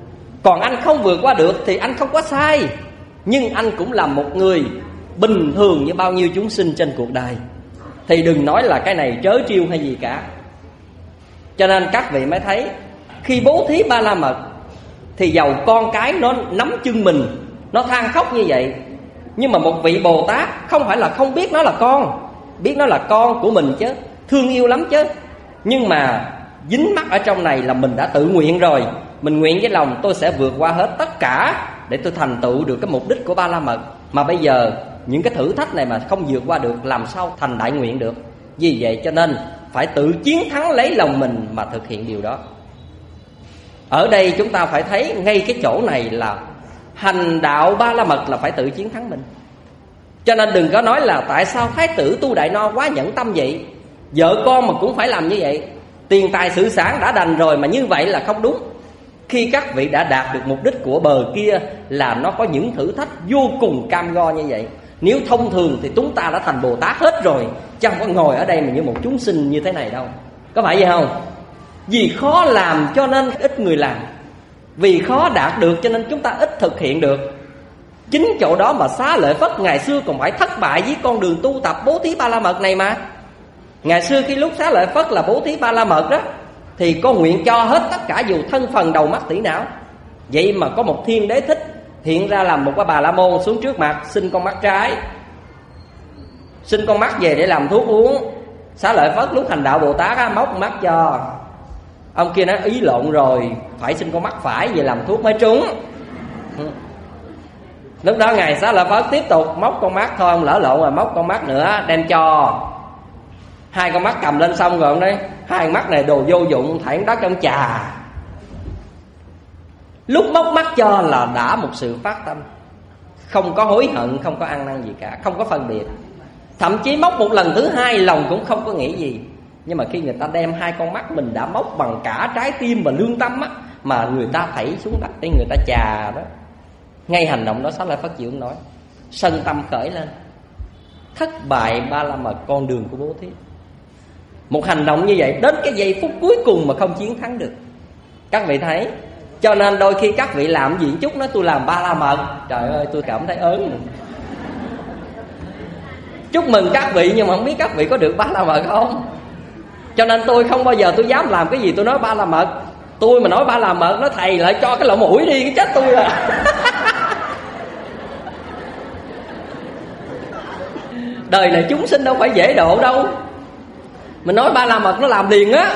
Còn anh không vượt qua được thì anh không có sai, nhưng anh cũng là một người bình thường như bao nhiêu chúng sinh trên cuộc đời. Thì đừng nói là cái này trớ trêu hay gì cả. Cho nên các vị mới thấy khi bố thí ba la mật thì dầu con cái nó nắm chân mình, nó than khóc như vậy, nhưng mà một vị Bồ Tát không phải là không biết nó là con, biết nó là con của mình chứ, thương yêu lắm chứ. Nhưng mà dính mắc ở trong này là mình đã tự nguyện rồi. Mình nguyện với lòng tôi sẽ vượt qua hết tất cả để tôi thành tựu được cái mục đích của ba la mật. Mà bây giờ những cái thử thách này mà không vượt qua được, làm sao thành đại nguyện được. Vì vậy cho nên phải tự chiến thắng lấy lòng mình mà thực hiện điều đó. Ở đây chúng ta phải thấy ngay cái chỗ này là hành đạo ba la mật là phải tự chiến thắng mình. Cho nên đừng có nói là tại sao Thái tử Tu Đại No quá nhẫn tâm vậy, vợ con mà cũng phải làm như vậy, tiền tài sự sản đã đành rồi mà như vậy là không đúng. Khi các vị đã đạt được mục đích của bờ kia là nó có những thử thách vô cùng cam go như vậy. Nếu thông thường thì chúng ta đã thành Bồ Tát hết rồi, chứ không có ngồi ở đây mà như một chúng sinh như thế này đâu. Có phải vậy không? Vì khó làm cho nên ít người làm, vì khó đạt được cho nên chúng ta ít thực hiện được. Chính chỗ đó mà Xá Lợi Phất ngày xưa còn phải thất bại với con đường tu tập bố thí ba la mật này mà. Ngày xưa khi lúc Xá Lợi Phất là bố thí ba la mật đó thì có nguyện cho hết tất cả dù thân phần đầu mắt tỷ não. Vậy mà có một thiên đế thích hiện ra làm một cái bà la môn xuống trước mặt, xin con mắt trái, xin con mắt về để làm thuốc uống. Xá Lợi Phất lúc hành đạo Bồ Tát á, móc mắt cho. Ông kia nói ý lộn rồi, phải xin con mắt phải về làm thuốc mới trúng. Lúc đó ngài Xá Lợi Phất tiếp tục móc con mắt, thôi ông lỡ lộn rồi, móc con mắt nữa đem cho. Hai con mắt cầm lên xong rồi ông đấy, hai mắt này đồ vô dụng, thảy đất trong trà. Lúc móc mắt cho là đã một sự phát tâm, không có hối hận, không có ăn năn gì cả, không có phân biệt. Thậm chí móc một lần thứ hai lòng cũng không có nghĩ gì. Nhưng mà khi người ta đem hai con mắt mình đã móc bằng cả trái tim và lương tâm á, mà người ta thảy xuống đất để người ta chà đó, ngay hành động đó Xá Lợi Phất chịu không nói, sân tâm khởi lên, thất bại ba la mật con đường của bố thí. Một hành động như vậy đến cái giây phút cuối cùng mà không chiến thắng được. Các vị thấy. Cho nên đôi khi các vị làm gì chút nói tôi làm ba la mật, trời ơi tôi cảm thấy ớn. Chúc mừng các vị, nhưng mà không biết các vị có được ba la mật không. Cho nên tôi không bao giờ tôi dám làm cái gì tôi nói ba la mật. Tôi mà nói ba la mật, nói thầy lại cho cái lỗ mũi đi, cái chết tôi à. Đời này chúng sinh đâu phải dễ độ đâu. Mình nói ba la mật nó làm liền á.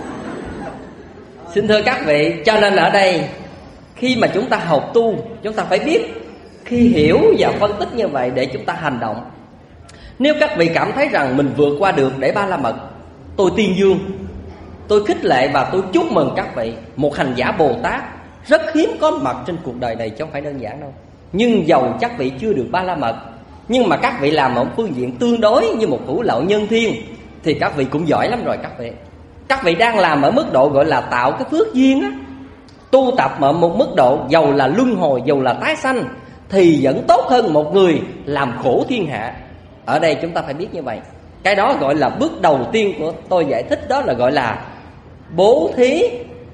Xin thưa các vị, cho nên ở đây khi mà chúng ta học tu, chúng ta phải biết khi hiểu và phân tích như vậy để chúng ta hành động. Nếu các vị cảm thấy rằng mình vượt qua được để ba la mật, tôi tuyên dương, tôi khích lệ và tôi chúc mừng các vị. Một hành giả Bồ Tát rất hiếm có mặt trên cuộc đời này, chứ không phải đơn giản đâu. Nhưng dầu các vị chưa được ba la mật, nhưng mà các vị làm ở phương diện tương đối như một hữu lậu nhân thiên thì các vị cũng giỏi lắm rồi các vị. Các vị đang làm ở mức độ gọi là tạo cái phước duyên á, tu tập ở một mức độ dầu là luân hồi, dầu là tái sanh thì vẫn tốt hơn một người làm khổ thiên hạ. Ở đây chúng ta phải biết như vậy. Cái đó gọi là bước đầu tiên của tôi giải thích, đó là gọi là bố thí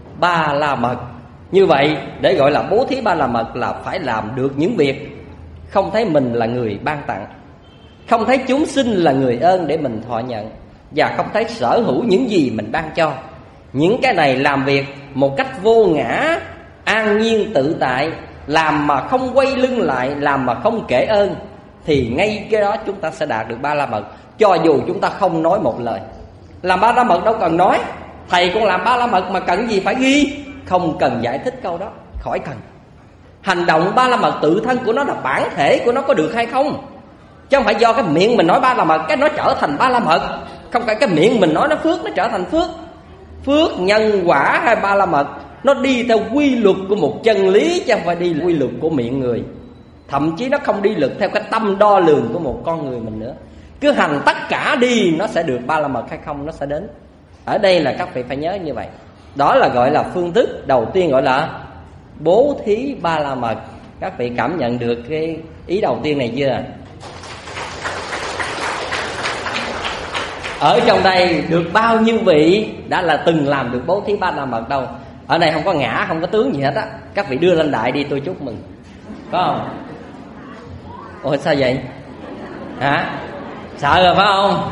ba la mật. Như vậy để gọi là bố thí ba la mật là phải làm được những việc không thấy mình là người ban tặng, không thấy chúng sinh là người ơn để mình thọ nhận, và không thấy sở hữu những gì mình ban cho. Những cái này làm việc một cách vô ngã, an nhiên tự tại, làm mà không quay lưng lại, làm mà không kể ơn, thì ngay cái đó chúng ta sẽ đạt được ba la mật, cho dù chúng ta không nói một lời. Làm ba la mật đâu cần nói, thầy con làm ba la mật mà cần gì phải ghi, không cần giải thích câu đó, khỏi cần. Hành động ba la mật tự thân của nó là bản thể của nó có được hay không, chứ không phải do cái miệng mình nói ba la mật cái nó trở thành ba la mật. Không phải cái miệng mình nói nó phước nó trở thành phước. Phước, nhân, quả hay ba la mật nó đi theo quy luật của một chân lý, chứ không phải đi quy luật của miệng người. Thậm chí nó không đi luật theo cái tâm đo lường của một con người mình nữa. Cứ hành tất cả đi, nó sẽ được ba la mật hay không nó sẽ đến. Ở đây là các vị phải nhớ như vậy. Đó là gọi là phương thức đầu tiên, gọi là bố thí ba la mật. Các vị cảm nhận được cái ý đầu tiên này chưa? Ở trong đây được bao nhiêu vị đã là từng làm được bố thí ba la mật đâu. Ở đây không có ngã, không có tướng gì hết á. Các vị đưa lên đại đi, tôi chúc mừng. Có không? Ôi sao vậy? Hả? Sợ rồi phải không?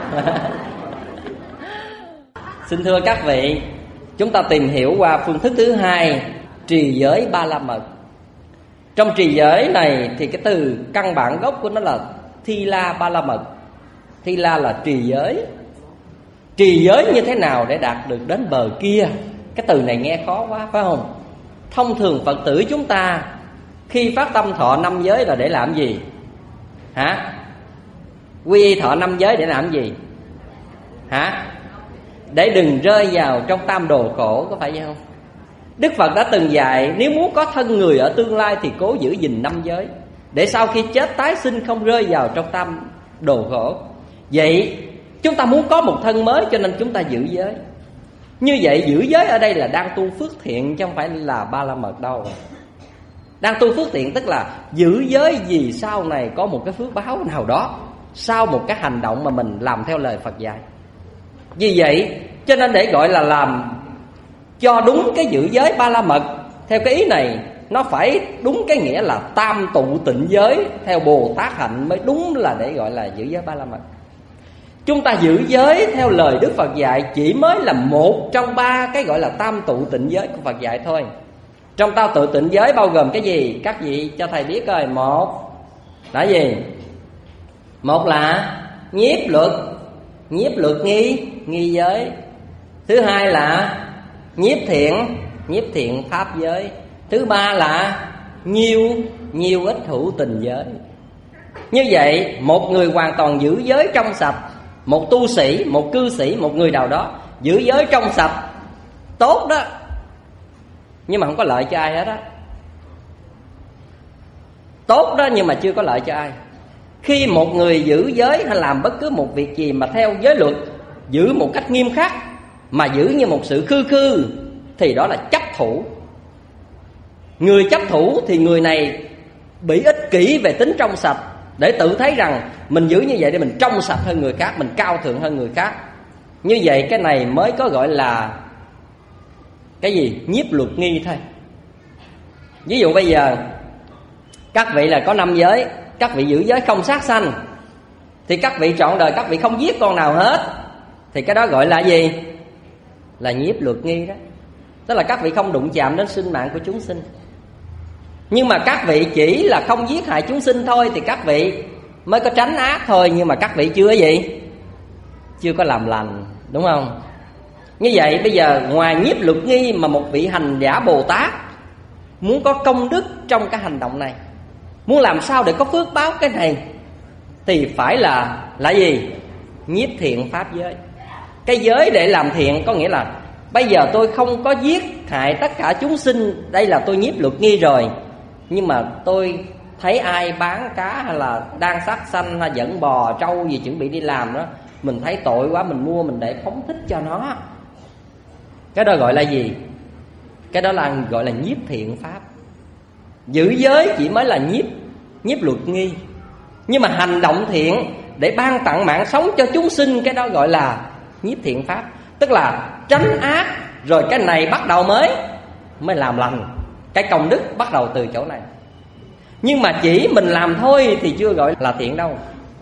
Xin thưa các vị, chúng ta tìm hiểu qua phương thức thứ hai, trì giới ba la mật. Trong trì giới này thì cái từ căn bản gốc của nó là thi la ba la mật. Thi la là trì giới. Trì giới như thế nào để đạt được đến bờ kia? Cái từ này nghe khó quá phải không? Thông thường Phật tử chúng ta khi phát tâm thọ năm giới là để làm gì? Hả? Quy y thọ năm giới để làm gì? Hả? Để đừng rơi vào trong tam đồ khổ, có phải vậy không? Đức Phật đã từng dạy nếu muốn có thân người ở tương lai thì cố giữ gìn năm giới, để sau khi chết tái sinh không rơi vào trong tam đồ khổ. Vậy chúng ta muốn có một thân mới cho nên chúng ta giữ giới. Như vậy giữ giới ở đây là đang tu phước thiện chứ không phải là ba la mật đâu. Đang tu phước thiện tức là giữ giới vì sau này có một cái phước báo nào đó, sau một cái hành động mà mình làm theo lời Phật dạy. Vì vậy cho nên để gọi là làm cho đúng cái giữ giới ba la mật, theo cái ý này nó phải đúng cái nghĩa là tam tụ tịnh giới theo Bồ Tát hạnh mới đúng là để gọi là giữ giới ba la mật. Chúng ta giữ giới theo lời Đức Phật dạy chỉ mới là một trong ba cái gọi là tam tụ tịnh giới của Phật dạy thôi. Trong tam tụ tịnh giới bao gồm cái gì? Các vị cho thầy biết coi. Một là gì? Một là nhiếp luật, nhiếp luật nghi, nghi giới. Thứ hai là nhiếp thiện, nhiếp thiện pháp giới. Thứ ba là nhiêu, nhiêu ít hữu tình giới. Như vậy một người hoàn toàn giữ giới trong sạch, một tu sĩ, một cư sĩ, một người nào đó giữ giới trong sạch tốt đó, nhưng mà không có lợi cho ai hết á. Tốt đó nhưng mà chưa có lợi cho ai. Khi một người giữ giới hay làm bất cứ một việc gì mà theo giới luật, giữ một cách nghiêm khắc, mà giữ như một sự khư khư, thì đó là chấp thủ. Người chấp thủ thì người này bị ích kỷ về tính trong sạch, để tự thấy rằng mình giữ như vậy để mình trong sạch hơn người khác, mình cao thượng hơn người khác. Như vậy cái này mới có gọi là cái gì? Nhiếp luật nghi thôi. Ví dụ bây giờ các vị là có năm giới, các vị giữ giới không sát sanh, thì các vị trọn đời các vị không giết con nào hết, thì cái đó gọi là gì? Là nhiếp luật nghi đó. Tức là các vị không đụng chạm đến sinh mạng của chúng sinh. Nhưng mà các vị chỉ là không giết hại chúng sinh thôi, thì các vị mới có tránh ác thôi. Nhưng mà các vị chưa gì? Chưa có làm lành, đúng không? Như vậy bây giờ ngoài nhiếp luật nghi mà một vị hành giả Bồ Tát muốn có công đức trong cái hành động này, muốn làm sao để có phước báo cái này, thì phải là là gì? Nhiếp thiện pháp giới. Cái giới để làm thiện có nghĩa là bây giờ tôi không có giết hại tất cả chúng sinh, đây là tôi nhiếp luật nghi rồi. Nhưng mà tôi thấy ai bán cá hay là đang sát sanh hay dẫn bò trâu gì chuẩn bị đi làm đó, mình thấy tội quá, mình mua mình để phóng thích cho nó. Cái đó gọi là gì? Cái đó là gọi là nhiếp thiện pháp. Giữ giới chỉ mới là nhiếp nhiếp luật nghi. Nhưng mà hành động thiện để ban tặng mạng sống cho chúng sinh, cái đó gọi là nhiếp thiện pháp. Tức là tránh ác, rồi cái này bắt đầu mới mới làm lành. Cái công đức bắt đầu từ chỗ này. Nhưng mà chỉ mình làm thôi thì chưa gọi là thiện đâu.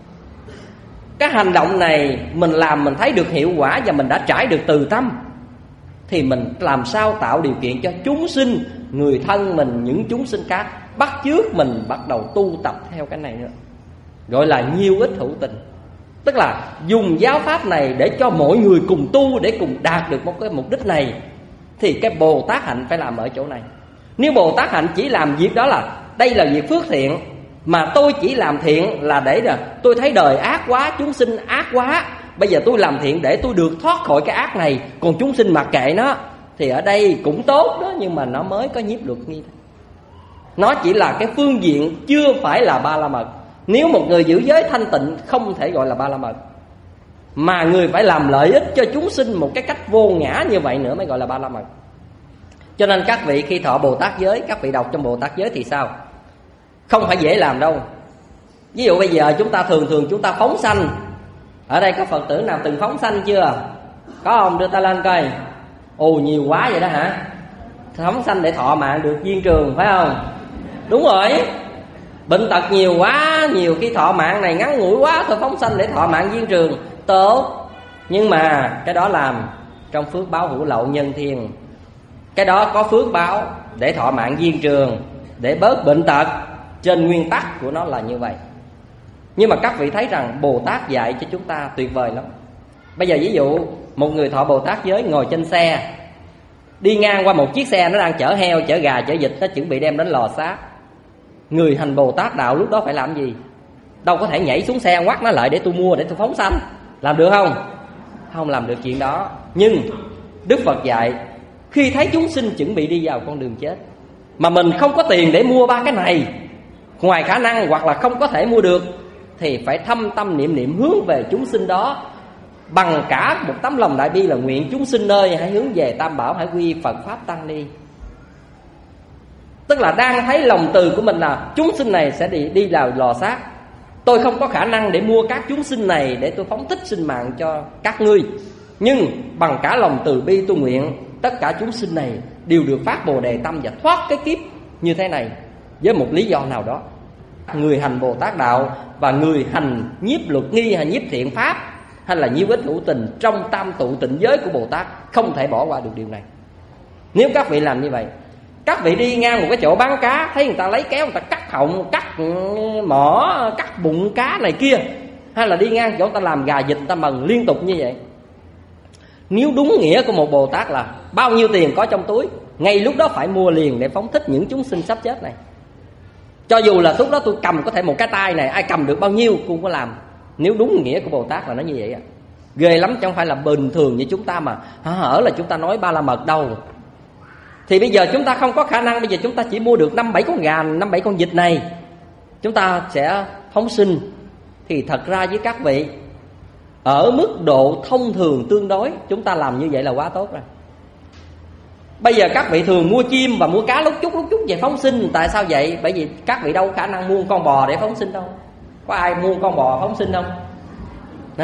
Cái hành động này mình làm mình thấy được hiệu quả và mình đã trải được từ tâm, thì mình làm sao tạo điều kiện cho chúng sinh, người thân mình, những chúng sinh khác bắt chước mình, bắt đầu tu tập theo cái này nữa. Gọi là nhiêu ích hữu tình. Tức là dùng giáo pháp này để cho mọi người cùng tu, để cùng đạt được một cái mục đích này. Thì cái Bồ Tát hạnh phải làm ở chỗ này. Nếu Bồ Tát hạnh chỉ làm việc đó là đây là việc phước thiện, mà tôi chỉ làm thiện là để là tôi thấy đời ác quá, chúng sinh ác quá, bây giờ tôi làm thiện để tôi được thoát khỏi cái ác này, còn chúng sinh mặc kệ nó, thì ở đây cũng tốt đó, nhưng mà nó mới có nhiếp luật nghi. Nó chỉ là cái phương diện, chưa phải là ba la mật. Nếu một người giữ giới thanh tịnh không thể gọi là ba la mật, mà người phải làm lợi ích cho chúng sinh một cái cách vô ngã như vậy nữa mới gọi là ba la mật. Cho nên các vị khi thọ Bồ Tát giới, các vị đọc trong Bồ Tát giới thì sao? Không phải dễ làm đâu. Ví dụ bây giờ chúng ta thường thường chúng ta phóng sanh. Ở đây có Phật tử nào từng phóng sanh chưa? Có không? Đưa ta lên coi. Ồ nhiều quá vậy đó hả? phóng sanh để thọ mạng được viên trường, phải không? Đúng rồi. Bệnh tật nhiều quá, nhiều khi thọ mạng này ngắn ngủi quá, thôi phóng sanh để thọ mạng viên trường, tốt. Nhưng mà cái đó làm trong phước báo hữu lậu nhân thiên. Cái đó có phước báo để thọ mạng viên trường, để bớt bệnh tật, trên nguyên tắc của nó là như vậy. Nhưng mà các vị thấy rằng Bồ Tát dạy cho chúng ta tuyệt vời lắm. Bây giờ ví dụ một người thọ Bồ Tát giới ngồi trên xe, đi ngang qua một chiếc xe nó đang chở heo, chở gà, chở vịt, nó chuẩn bị đem đến lò sát. Người hành Bồ Tát đạo lúc đó phải làm gì? Đâu có thể nhảy xuống xe ngoắt nó lại để tôi mua, để tôi phóng sanh. Làm được không? Không làm được chuyện đó. Nhưng Đức Phật dạy, khi thấy chúng sinh chuẩn bị đi vào con đường chết, mà mình không có tiền để mua ba cái này, ngoài khả năng hoặc là không có thể mua được, thì phải thâm tâm niệm niệm hướng về chúng sinh đó, bằng cả một tấm lòng đại bi là nguyện chúng sinh ơi, hãy hướng về Tam Bảo, hãy quy Phật Pháp Tăng đi. Tức là đang thấy lòng từ của mình là chúng sinh này sẽ đi, đi vào lò sát. Tôi không có khả năng để mua các chúng sinh này để tôi phóng thích sinh mạng cho các ngươi, nhưng bằng cả lòng từ bi tôi nguyện tất cả chúng sinh này đều được phát Bồ Đề tâm và thoát cái kiếp như thế này với một lý do nào đó. Người hành Bồ Tát đạo và người hành nhiếp luật nghi hay nhiếp thiện pháp hay là nhiếp ích hữu tình trong tam tụ tịnh giới của Bồ Tát không thể bỏ qua được điều này. Nếu các vị làm như vậy, các vị đi ngang một cái chỗ bán cá, thấy người ta lấy kéo người ta cắt họng, cắt mỏ, cắt bụng cá này kia, hay là đi ngang chỗ người ta làm gà vịt, người ta mần liên tục như vậy, nếu đúng nghĩa của một Bồ Tát là bao nhiêu tiền có trong túi, ngay lúc đó phải mua liền để phóng thích những chúng sinh sắp chết này. Cho dù là lúc đó tôi cầm có thể một cái tay này, ai cầm được bao nhiêu cũng không có làm. Nếu đúng nghĩa của Bồ Tát là nó như vậy. Ghê lắm, chứ không phải là bình thường như chúng ta mà hở là chúng ta nói ba la mật đâu. Thì bây giờ chúng ta không có khả năng, bây giờ chúng ta chỉ mua được năm bảy con gà, năm bảy con vịt này, chúng ta sẽ phóng sinh. Thì thật ra với các vị, ở mức độ thông thường tương đối, chúng ta làm như vậy là quá tốt rồi. Bây giờ các vị thường mua chim và mua cá lúc chút lúc chút về phóng sinh. Tại sao vậy? Bởi vì các vị đâu có khả năng mua con bò để phóng sinh đâu. Có ai mua con bò phóng sinh không? Đó.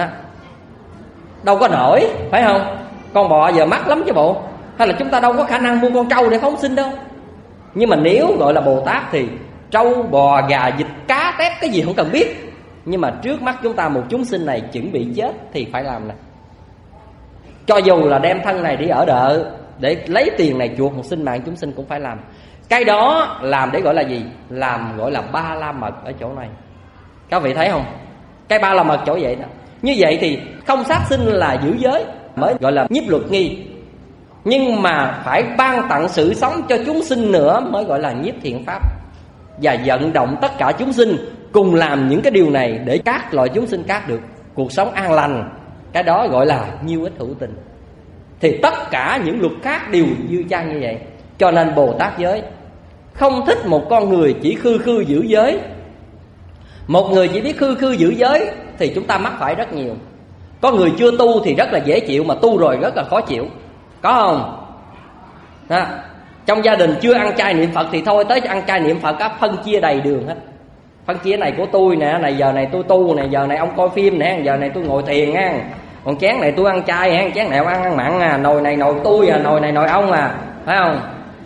Đâu có nổi, phải không? Con bò giờ mắc lắm chứ bộ. Hay là chúng ta đâu có khả năng mua con trâu để phóng sinh đâu. Nhưng mà nếu gọi là Bồ Tát thì trâu, bò, gà, vịt, cá, tép cái gì không cần biết. Nhưng mà trước mắt chúng ta một chúng sinh này chuẩn bị chết thì phải làm này. Cho dù là đem thân này đi ở đợ để lấy tiền này chuộc một sinh mạng chúng sinh cũng phải làm. Cái đó làm để gọi là gì? Làm gọi là ba la mật ở chỗ này. Các vị thấy không? Cái ba la mật chỗ vậy đó. Như vậy thì không sát sinh là giữ giới mới gọi là nhiếp luật nghi. Nhưng mà phải ban tặng sự sống cho chúng sinh nữa mới gọi là nhiếp thiện pháp. Và vận động tất cả chúng sinh cùng làm những cái điều này để các loại chúng sinh khác được cuộc sống an lành. Cái đó gọi là nhiêu ích hữu tình. Thì tất cả những luật khác đều dư chăng như vậy. Cho nên Bồ Tát giới không thích một con người chỉ khư khư giữ giới. Một người chỉ biết khư khư giữ giới thì chúng ta mắc phải rất nhiều. Có người chưa tu thì rất là dễ chịu, mà tu rồi rất là khó chịu. Có không? Đó. Trong gia đình chưa ăn chay niệm Phật thì thôi, tới ăn chay niệm Phật á, phân chia đầy đường hết. Phân chia này của tôi nè, này giờ này tôi tu nè, giờ này ông coi phim nè, giờ này tôi ngồi thiền nha. Còn chén này tôi ăn chay ha, chén này ăn ăn mặn à, nồi này nồi tôi à, nồi này nồi ông à, phải không?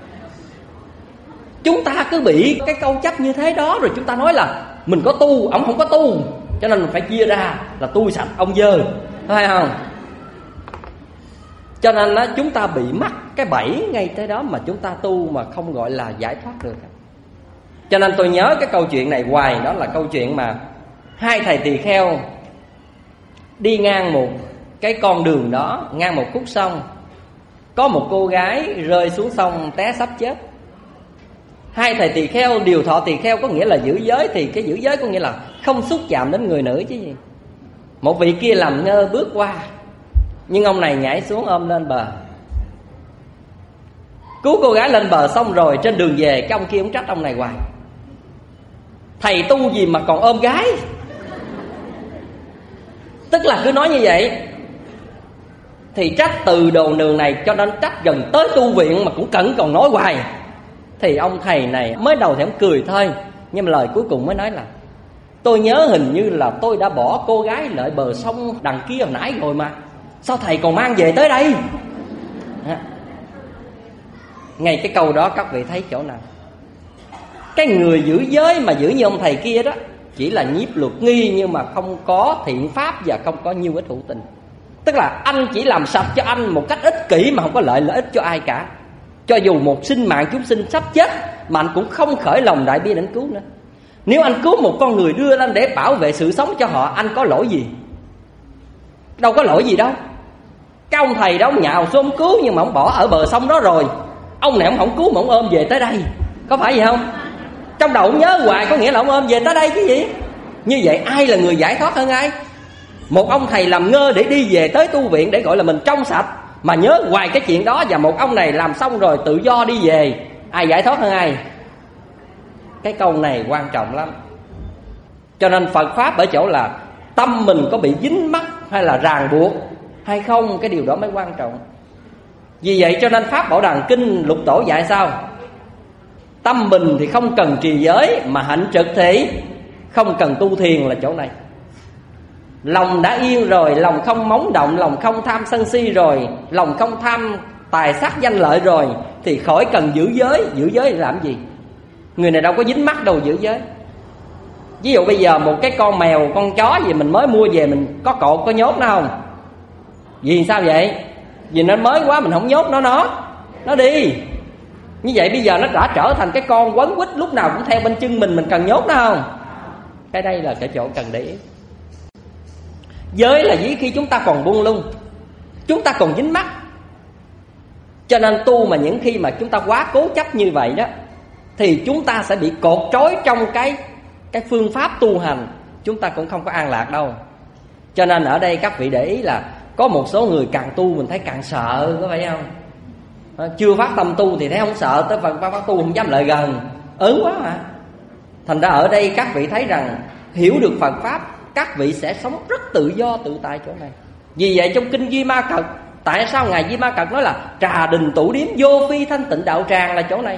Chúng ta cứ bị cái câu chấp như thế đó, rồi chúng ta nói là mình có tu, ông không có tu, cho nên mình phải chia ra là tôi sạch, ông dơ, phải không? Cho nên đó, chúng ta bị mắc cái bẫy ngay tới đó mà chúng ta tu mà không gọi là giải thoát được. Cho nên tôi nhớ cái câu chuyện này hoài, đó là câu chuyện mà hai thầy tỳ kheo đi ngang một cái con đường đó, ngang một khúc sông, có một cô gái rơi xuống sông té sắp chết. Hai thầy tỳ kheo điều thọ tỳ kheo có nghĩa là giữ giới, thì cái giữ giới có nghĩa là không xúc chạm đến người nữ chứ gì. Một vị kia làm ngơ bước qua, nhưng ông này nhảy xuống ôm lên bờ, cứu cô gái lên bờ. Xong rồi trên đường về, cái ông kia cũng trách ông này hoài, thầy tu gì mà còn ôm gái. Tức là cứ nói như vậy thì trách từ đồ nường này, cho nên trách gần tới tu viện mà cũng cẩn còn nói hoài. Thì ông thầy này mới đầu thì ông cười thôi, nhưng mà lời cuối cùng mới nói là tôi nhớ hình như là tôi đã bỏ cô gái lại bờ sông đằng kia hồi nãy rồi mà, sao thầy còn mang về tới đây? Ngay cái câu đó các vị thấy chỗ nào? Cái người giữ giới mà giữ như ông thầy kia đó chỉ là nhiếp luật nghi, nhưng mà không có thiện pháp và không có nhiêu ích hữu tình. Tức là anh chỉ làm sạch cho anh một cách ích kỷ mà không có lợi lợi ích cho ai cả. Cho dù một sinh mạng chúng sinh sắp chết mà anh cũng không khởi lòng đại bi đến cứu nữa. Nếu anh cứu một con người đưa lên để bảo vệ sự sống cho họ, anh có lỗi gì? Đâu có lỗi gì đâu. Cái ông thầy đó ông nhào xuống ông cứu, nhưng mà ông bỏ ở bờ sông đó rồi. Ông này ông không cứu mà ông ôm về tới đây, có phải vậy không? Trong đầu ông nhớ hoài, có nghĩa là ông ôm về tới đây chứ gì. Như vậy ai là người giải thoát hơn ai? Một ông thầy làm ngơ để đi về tới tu viện để gọi là mình trong sạch, mà nhớ hoài cái chuyện đó. Và một ông này làm xong rồi tự do đi về, ai giải thoát hơn ai? Cái câu này quan trọng lắm. Cho nên Phật Pháp ở chỗ là tâm mình có bị dính mắc hay là ràng buộc hay không, cái điều đó mới quan trọng. Vì vậy cho nên Pháp Bảo Đàn Kinh Lục Tổ dạy sao? Tâm mình thì không cần trì giới, mà hạnh trực thì không cần tu thiền, là chỗ này. Lòng đã yên rồi, lòng không móng động, lòng không tham sân si rồi, lòng không tham tài sắc danh lợi rồi, thì khỏi cần giữ giới. Giữ giới làm gì? Người này đâu có dính mắc đâu giữ giới. Ví dụ bây giờ một cái con mèo, con chó gì mình mới mua về, mình có cột, có nhốt nó không? Vì sao vậy? Vì nó mới quá mình không nhốt nó, nó Nó đi. Như vậy bây giờ nó đã trở thành cái con quấn quýt, lúc nào cũng theo bên chân mình, mình cần nhốt nó không? Cái đây là cái chỗ cần để ý. Giới là gì? Khi chúng ta còn buông lung, chúng ta còn dính mắc. Cho nên tu mà những khi mà chúng ta quá cố chấp như vậy đó, thì chúng ta sẽ bị cột trói trong cái cái phương pháp tu hành, chúng ta cũng không có an lạc đâu. Cho nên ở đây các vị để ý là có một số người càng tu mình thấy càng sợ, có phải không? Chưa phát tâm tu thì thấy không sợ, tới phần phát tu không dám lại gần, ớn quá mà. Thành ra ở đây các vị thấy rằng hiểu được Phật Pháp, các vị sẽ sống rất tự do tự tại chỗ này. Vì vậy trong kinh Di Ma Cật, tại sao Ngài Di Ma Cật nói là trà đình tụ điếm vô phi thanh tịnh đạo tràng, là chỗ này.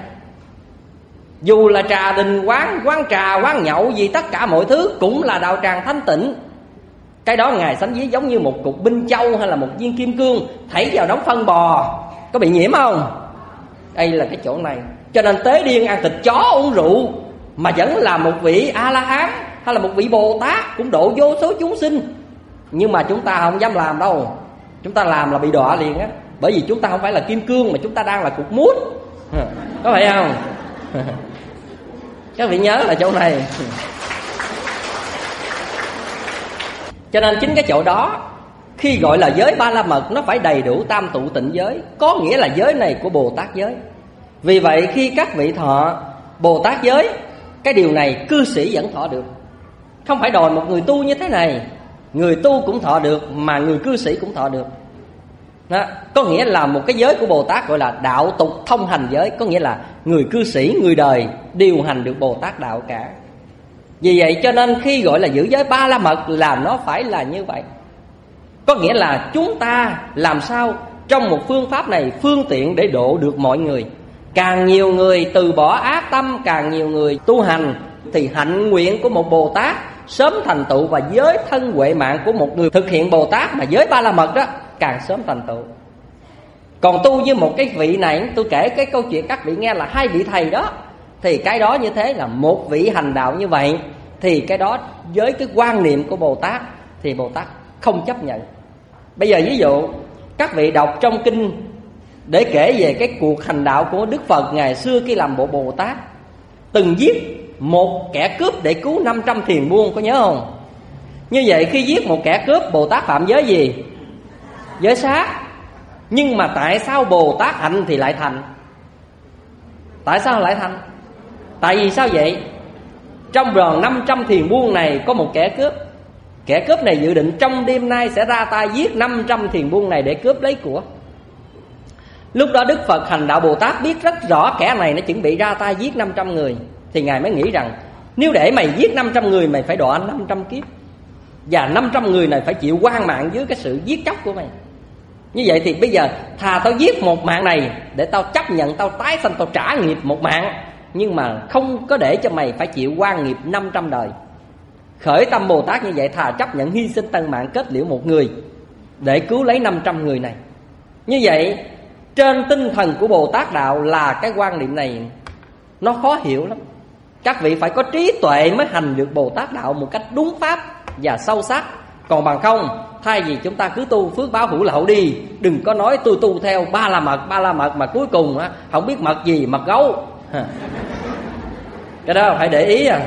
Dù là trà đình, quán, quán trà, quán nhậu gì, tất cả mọi thứ cũng là đạo tràng thanh tịnh. Cái đó Ngài sánh ví giống như một cục binh châu hay là một viên kim cương thảy vào đống phân bò, có bị nhiễm không? Đây là cái chỗ này. Cho nên tế điên ăn thịt chó uống rượu mà vẫn là một vị A-la-hán hay là một vị Bồ Tát, cũng độ vô số chúng sinh. Nhưng mà chúng ta không dám làm đâu. Chúng ta làm là bị đọa liền á. Bởi vì chúng ta không phải là kim cương, mà chúng ta đang là cục mút, có phải không? Các vị nhớ là chỗ này. Cho nên chính cái chỗ đó, khi gọi là giới ba la mật, nó phải đầy đủ tam tụ tịnh giới, có nghĩa là giới này của Bồ Tát giới. Vì vậy khi các vị thọ Bồ Tát giới, cái điều này cư sĩ vẫn thọ được. Không phải đòi một người tu như thế này, người tu cũng thọ được, mà người cư sĩ cũng thọ được đó. Có nghĩa là một cái giới của Bồ Tát gọi là đạo tục thông hành giới, có nghĩa là người cư sĩ, người đời điều hành được Bồ Tát đạo cả. Vì vậy cho nên khi gọi là giữ giới ba la mật là nó phải là như vậy. Có nghĩa là chúng ta làm sao trong một phương pháp này phương tiện để độ được mọi người. Càng nhiều người từ bỏ ác tâm, càng nhiều người tu hành, thì hạnh nguyện của một Bồ Tát sớm thành tựu, và giới thân huệ mạng của một người thực hiện Bồ Tát mà giới ba la mật đó càng sớm thành tựu. Còn tu như một cái vị này, tôi kể cái câu chuyện các vị nghe là hai vị thầy đó, thì cái đó như thế là một vị hành đạo như vậy, thì cái đó với cái quan niệm của Bồ Tát thì Bồ Tát không chấp nhận. Bây giờ ví dụ các vị đọc trong kinh để kể về cái cuộc hành đạo của Đức Phật ngày xưa khi làm bộ Bồ Tát, từng giết một kẻ cướp để cứu năm trăm thiền buôn, có nhớ không? Như vậy khi giết một kẻ cướp, Bồ Tát phạm giới gì? Giới sát. Nhưng mà tại sao Bồ Tát hạnh thì lại thành? Tại sao lại thành? Tại vì sao vậy? Trong vòng năm trăm thiền buôn này có một kẻ cướp. Kẻ cướp này dự định trong đêm nay sẽ ra tay giết năm trăm thiền buôn này để cướp lấy của. Lúc đó Đức Phật hành đạo Bồ Tát biết rất rõ kẻ này nó chuẩn bị ra tay giết năm trăm người, thì Ngài mới nghĩ rằng nếu để mày giết năm trăm người, mày phải đọa năm trăm kiếp, và năm trăm người này phải chịu oan mạng dưới cái sự giết chóc của mày. Như vậy thì bây giờ thà tao giết một mạng này để tao chấp nhận tao tái sanh, tao trả nghiệp một mạng, nhưng mà không có để cho mày phải chịu oan nghiệp năm trăm đời. Khởi tâm Bồ Tát như vậy, thà chấp nhận hy sinh tân mạng kết liễu một người để cứu lấy năm trăm người này. Như vậy trên tinh thần của Bồ Tát đạo là cái quan niệm này nó khó hiểu lắm. Các vị phải có trí tuệ mới hành được Bồ Tát đạo một cách đúng pháp và sâu sắc. Còn bằng không, thay vì chúng ta cứ tu phước báo hữu lậu đi, đừng có nói tôi tu theo ba la mật, ba la mật mà cuối cùng á không biết mật gì, mật gấu. Cái đó phải để ý à.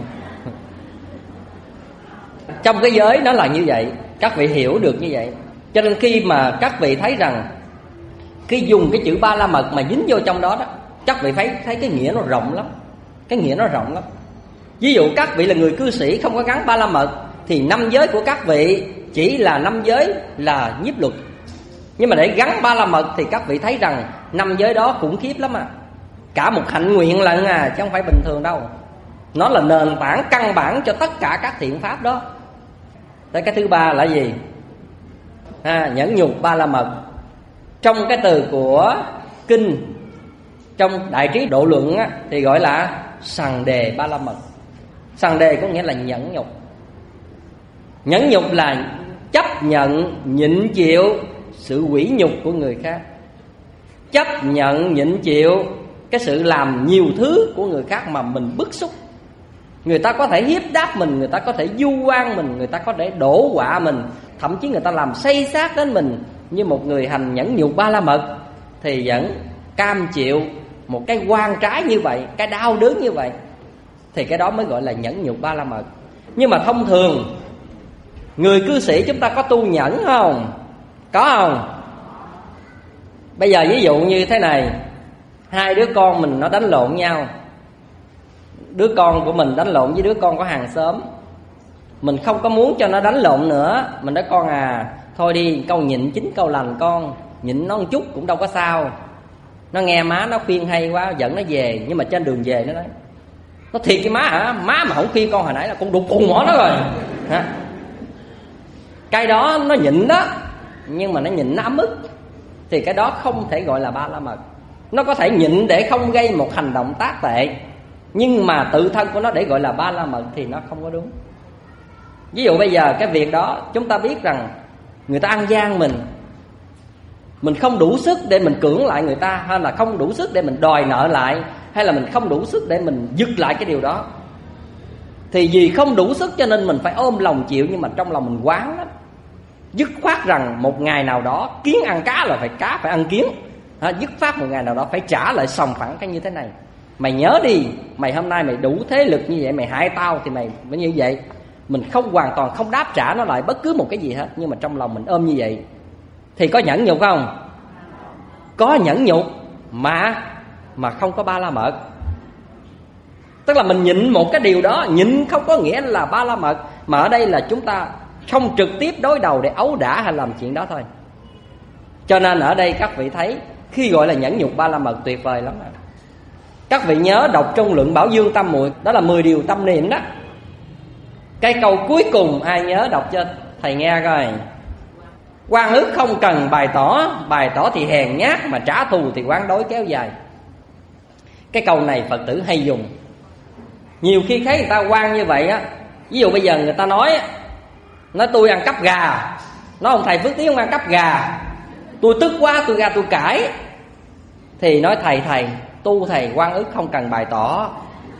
Trong cái giới nó là như vậy, các vị hiểu được như vậy. Cho nên khi mà các vị thấy rằng khi dùng cái chữ ba la mật mà dính vô trong đó đó, các vị thấy thấy cái nghĩa nó rộng lắm. Cái nghĩa nó rộng lắm. Ví dụ các vị là người cư sĩ không có gắn ba la mật, thì năm giới của các vị chỉ là năm giới là nhiếp luật. Nhưng mà để gắn ba la mật thì các vị thấy rằng năm giới đó khủng khiếp lắm à. Cả một hạnh nguyện lận à, chứ không phải bình thường đâu. Nó là nền tảng căn bản cho tất cả các thiện pháp đó. Tới cái thứ ba là gì? À, nhẫn nhục ba la mật. Trong cái từ của kinh, trong Đại Trí Độ Luận á, thì gọi là sằng đề ba la mật. Sằng đề có nghĩa là nhẫn nhục. Nhẫn nhục là chấp nhận, nhịn chịu sự quỷ nhục của người khác, chấp nhận, nhịn chịu cái sự làm nhiều thứ của người khác mà mình bức xúc. Người ta có thể hiếp đáp mình, người ta có thể vu oan mình, người ta có thể đổ họa mình, thậm chí người ta làm xây xác đến mình. Như một người hành nhẫn nhục ba la mật thì vẫn cam chịu một cái oan trái như vậy, cái đau đớn như vậy, thì cái đó mới gọi là nhẫn nhục ba la mật. Nhưng mà thông thường người cư sĩ chúng ta có tu nhẫn không? Có không? Bây giờ ví dụ như thế này, hai đứa con mình nó đánh lộn nhau. Đứa con của mình đánh lộn với đứa con của hàng xóm. Mình không có muốn cho nó đánh lộn nữa. Mình nói con à, thôi đi, câu nhịn chín câu lành con. Nhịn nó một chút cũng đâu có sao. Nó nghe má nó khuyên hay quá, dẫn nó về. Nhưng mà trên đường về nó nói, nó thiệt cái má hả? Má mà không khuyên con hồi nãy là con đục cùng mỏ nó rồi hả? Cái đó nó nhịn đó, nhưng mà nó nhịn nó ấm ức, thì cái đó không thể gọi là ba la mật. Nó có thể nhịn để không gây một hành động tác tệ, nhưng mà tự thân của nó để gọi là ba la mật thì nó không có đúng. Ví dụ bây giờ cái việc đó chúng ta biết rằng người ta ăn gian mình, mình không đủ sức để mình cưỡng lại người ta, hay là không đủ sức để mình đòi nợ lại, hay là mình không đủ sức để mình dứt lại cái điều đó. Thì vì không đủ sức cho nên mình phải ôm lòng chịu, nhưng mà trong lòng mình quán lắm. Dứt khoát rằng một ngày nào đó kiến ăn cá là phải cá phải ăn kiến, à, dứt khoát một ngày nào đó phải trả lại sòng phẳng cái như thế này. Mày nhớ đi, mày hôm nay mày đủ thế lực như vậy, mày hại tao thì mày mới như vậy. Mình không hoàn toàn không đáp trả nó lại bất cứ một cái gì hết, nhưng mà trong lòng mình ôm như vậy. Thì có nhẫn nhục không? Có nhẫn nhục mà mà không có ba la mật. Tức là mình nhịn một cái điều đó, nhịn không có nghĩa là ba la mật, mà ở đây là chúng ta không trực tiếp đối đầu để ấu đả hay làm chuyện đó thôi. Cho nên ở đây các vị thấy khi gọi là nhẫn nhục ba la mật tuyệt vời lắm. Các vị nhớ đọc trong Luận Bảo Dương Tâm Muội, đó là mười điều tâm niệm đó. Cái câu cuối cùng ai nhớ đọc cho thầy nghe coi. Oan ức không cần bày tỏ, bày tỏ thì hèn nhát, mà trả thù thì oán đối kéo dài. Cái câu này Phật tử hay dùng. Nhiều khi thấy người ta oan như vậy á, ví dụ bây giờ người ta nói nói tôi ăn cắp gà, nói ông thầy Phước Tiến ông ăn cắp gà, tôi tức quá tôi ra tôi cãi, thì nói thầy thầy tu thầy oan ức không cần bày tỏ.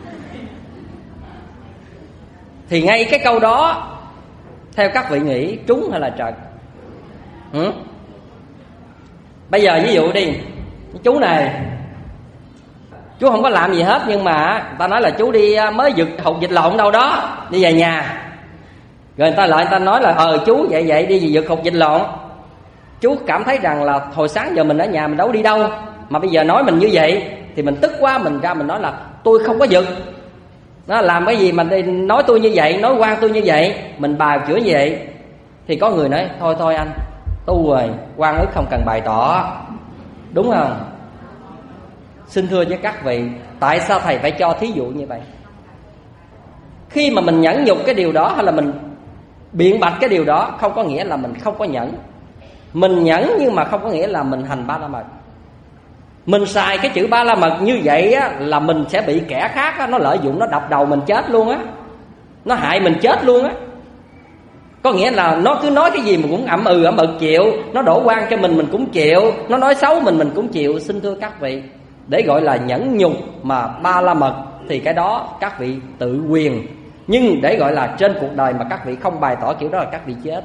Thì ngay cái câu đó theo các vị nghĩ trúng hay là trật? Ừ? Bây giờ ví dụ đi, chú này chú không có làm gì hết, nhưng mà ta nói là chú đi mới giật hột vịt lộn đâu đó, đi về nhà. Rồi người ta lại người ta nói là ờ chú vậy vậy đi giật hột vịt lộn. Chú cảm thấy rằng là hồi sáng giờ mình ở nhà mình đâu đi đâu, mà bây giờ nói mình như vậy thì mình tức quá, mình ra mình nói là tôi không có giật. Nó làm cái gì mà nói tôi như vậy, nói quan tôi như vậy, mình bào chữa như vậy. Thì có người nói thôi thôi anh tu rồi, oan ức không cần bày tỏ. Đúng không? Xin thưa với các vị, tại sao thầy phải cho thí dụ như vậy? Khi mà mình nhẫn nhục cái điều đó, hay là mình biện bạch cái điều đó, không có nghĩa là mình không có nhẫn. Mình nhẫn nhưng mà không có nghĩa là mình hành ba la mật. Mình xài cái chữ ba la mật như vậy á, là mình sẽ bị kẻ khác á, nó lợi dụng, nó đập đầu mình chết luôn á, nó hại mình chết luôn á. Có nghĩa là nó cứ nói cái gì mà cũng ậm ừ ậm ừ chịu, nó đổ oan cho mình mình cũng chịu, nó nói xấu mình mình cũng chịu. Xin thưa các vị, để gọi là nhẫn nhục mà ba la mật thì cái đó các vị tự quyền. Nhưng để gọi là trên cuộc đời mà các vị không bày tỏ kiểu đó là các vị chết.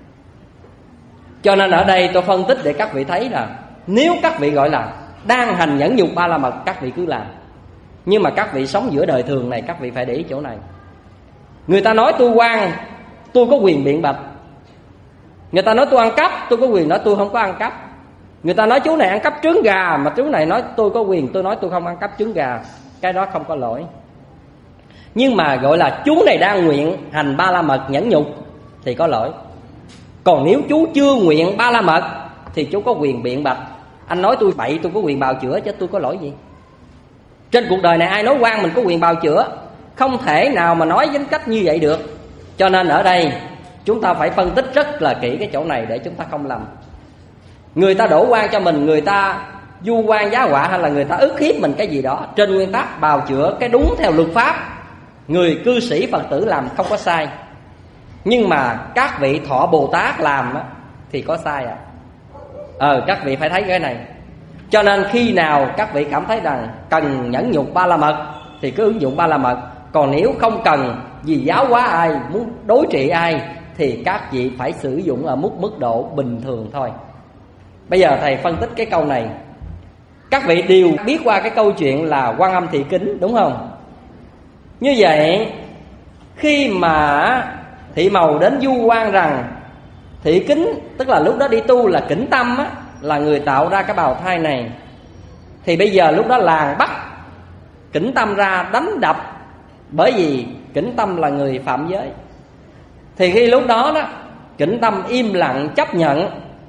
Cho nên ở đây tôi phân tích để các vị thấy là nếu các vị gọi là đang hành nhẫn nhục ba la mật, các vị cứ làm. Nhưng mà các vị sống giữa đời thường này, các vị phải để ý chỗ này. Người ta nói tôi quan, tôi có quyền biện bạch. Người ta nói tôi ăn cắp, tôi có quyền nói tôi không có ăn cắp. Người ta nói chú này ăn cắp trứng gà, mà chú này nói tôi có quyền tôi nói tôi không ăn cắp trứng gà. Cái đó không có lỗi. Nhưng mà gọi là chú này đang nguyện hành ba la mật nhẫn nhục thì có lỗi. Còn nếu chú chưa nguyện ba la mật thì chú có quyền biện bạch. Anh nói tôi bậy, tôi có quyền bào chữa chứ tôi có lỗi gì. Trên cuộc đời này ai nói quan mình có quyền bào chữa, không thể nào mà nói với cách như vậy được. Cho nên ở đây chúng ta phải phân tích rất là kỹ cái chỗ này để chúng ta không lầm. Người ta đổ oan cho mình, người ta vu oan giá họa, hay là người ta ức hiếp mình cái gì đó, trên nguyên tắc bào chữa cái đúng theo luật pháp, người cư sĩ Phật tử làm không có sai. Nhưng mà các vị thọ Bồ Tát làm á, thì có sai à. Ờ các vị phải thấy cái này. Cho nên khi nào các vị cảm thấy rằng cần nhẫn nhục ba la mật thì cứ ứng dụng ba la mật. Còn nếu không cần vì giáo hóa ai, muốn đối trị ai thì các vị phải sử dụng ở mức mức độ bình thường thôi. Bây giờ thầy phân tích cái câu này. Các vị đều biết qua cái câu chuyện là Quan Âm Thị Kính, đúng không? Như vậy khi mà Thị Màu đến vu oan rằng Thị Kính, tức là lúc đó đi tu là Kính Tâm á, là người tạo ra cái bào thai này, thì bây giờ lúc đó làng bắt Kính Tâm ra đánh đập, bởi vì Kính Tâm là người phạm giới. Thì khi lúc đó đó Kính Tâm im lặng chấp nhận.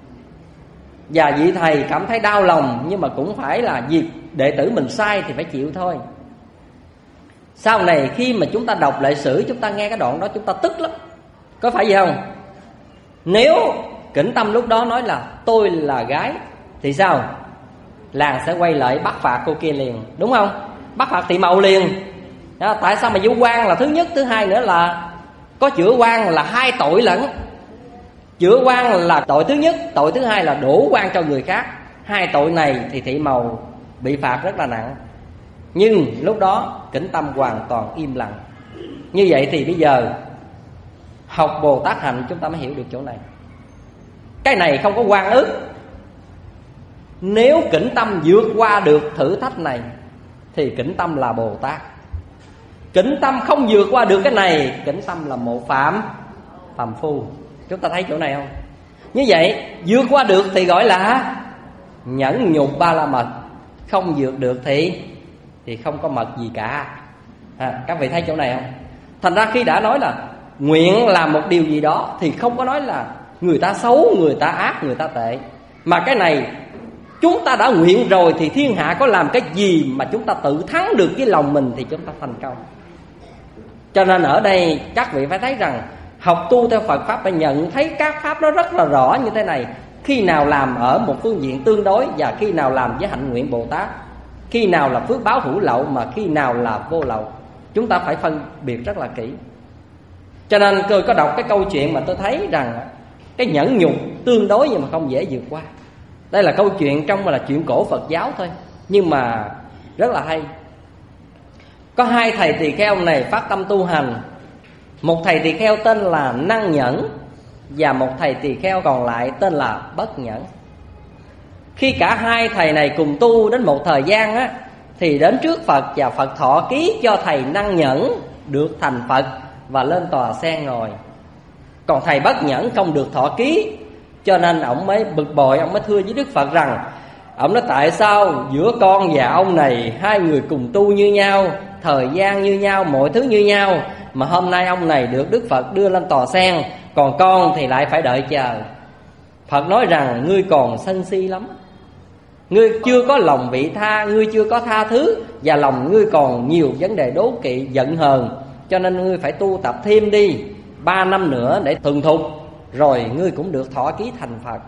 Và vị thầy cảm thấy đau lòng, nhưng mà cũng phải là việc đệ tử mình sai thì phải chịu thôi. Sau này khi mà chúng ta đọc lại sử, chúng ta nghe cái đoạn đó chúng ta tức lắm. Có phải vậy không? Nếu Kính Tâm lúc đó nói là tôi là gái thì sao? Làng sẽ quay lại bắt phạt cô kia liền, đúng không? Bắt phạt Thị Màu liền. Đó, tại sao mà vu oan là thứ nhất, thứ hai nữa là có chữa oan là hai tội lẫn. Chữa oan là tội thứ nhất, tội thứ hai là đổ oan cho người khác. Hai tội này thì Thị Màu bị phạt rất là nặng. Nhưng lúc đó Kính Tâm hoàn toàn im lặng. Như vậy thì bây giờ học Bồ Tát hạnh chúng ta mới hiểu được chỗ này. Cái này không có oan ức. Nếu Kính Tâm vượt qua được thử thách này thì Kính Tâm là Bồ Tát. Kính Tâm không vượt qua được cái này, Kính Tâm là một phạm phàm phu. Chúng ta thấy chỗ này không? Như vậy vượt qua được thì gọi là nhẫn nhục ba la mật. Không vượt được thì Thì không có mật gì cả à, các vị thấy chỗ này không? Thành ra khi đã nói là nguyện làm một điều gì đó thì không có nói là người ta xấu, người ta ác, người ta tệ. Mà cái này chúng ta đã nguyện rồi thì thiên hạ có làm cái gì mà chúng ta tự thắng được với lòng mình thì chúng ta thành công. Cho nên ở đây các vị phải thấy rằng học tu theo Phật Pháp phải nhận thấy các Pháp nó rất là rõ như thế này. Khi nào làm ở một phương diện tương đối, và khi nào làm với hạnh nguyện Bồ Tát, khi nào là phước báo hữu lậu, mà khi nào là vô lậu. Chúng ta phải phân biệt rất là kỹ. Cho nên tôi có đọc cái câu chuyện mà tôi thấy rằng cái nhẫn nhục tương đối nhưng mà không dễ vượt qua. Đây là câu chuyện trong là chuyện cổ Phật giáo thôi, nhưng mà rất là hay. Có hai thầy tỳ kheo này phát tâm tu hành. Một thầy tỳ kheo tên là Năng Nhẫn, và một thầy tỳ kheo còn lại tên là Bất Nhẫn. Khi cả hai thầy này cùng tu đến một thời gian á, thì đến trước Phật và Phật thọ ký cho thầy Năng Nhẫn được thành Phật và lên tòa sen ngồi. Còn thầy Bất Nhẫn không được thọ ký, cho nên ông mới bực bội, ông mới thưa với Đức Phật rằng, ông nói tại sao giữa con và ông này hai người cùng tu như nhau, thời gian như nhau, mọi thứ như nhau, mà hôm nay ông này được Đức Phật đưa lên tòa sen, còn con thì lại phải đợi chờ. Phật nói rằng ngươi còn sân si lắm, ngươi chưa có lòng vị tha, ngươi chưa có tha thứ, và lòng ngươi còn nhiều vấn đề đố kỵ, giận hờn, cho nên ngươi phải tu tập thêm đi, ba năm nữa để thuần thục, rồi ngươi cũng được thọ ký thành Phật.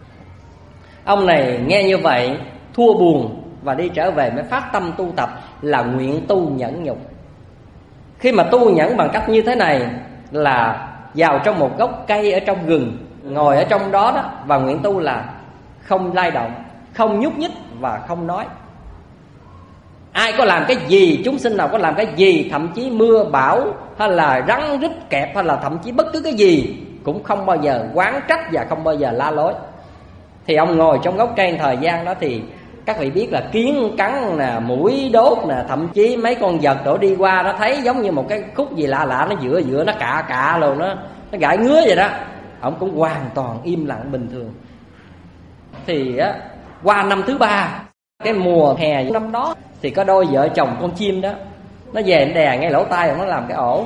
Ông này nghe như vậy thua buồn và đi trở về, mới phát tâm tu tập là nguyện tu nhẫn nhục. Khi mà tu nhẫn bằng cách như thế này là vào trong một gốc cây ở trong rừng, ngồi ở trong đó đó và nguyện tu là không lay động, không nhúc nhích và không nói. Ai có làm cái gì, chúng sinh nào có làm cái gì, thậm chí mưa bão hay là rắn rít kẹp hay là thậm chí bất cứ cái gì, cũng không bao giờ oán trách và không bao giờ la lối. Thì ông ngồi trong gốc cây thời gian đó thì các vị biết là kiến cắn nè, mũi đốt nè, thậm chí mấy con vật đổ đi qua nó thấy giống như một cái khúc gì lạ lạ, nó dựa dựa nó cạ cạ luôn, nó nó gãi ngứa vậy đó. Ông cũng hoàn toàn im lặng bình thường. Thì á, qua năm thứ ba, cái mùa hè năm đó, thì có đôi vợ chồng con chim đó, nó về nó đè ngay lỗ tai ông, nó làm cái ổ.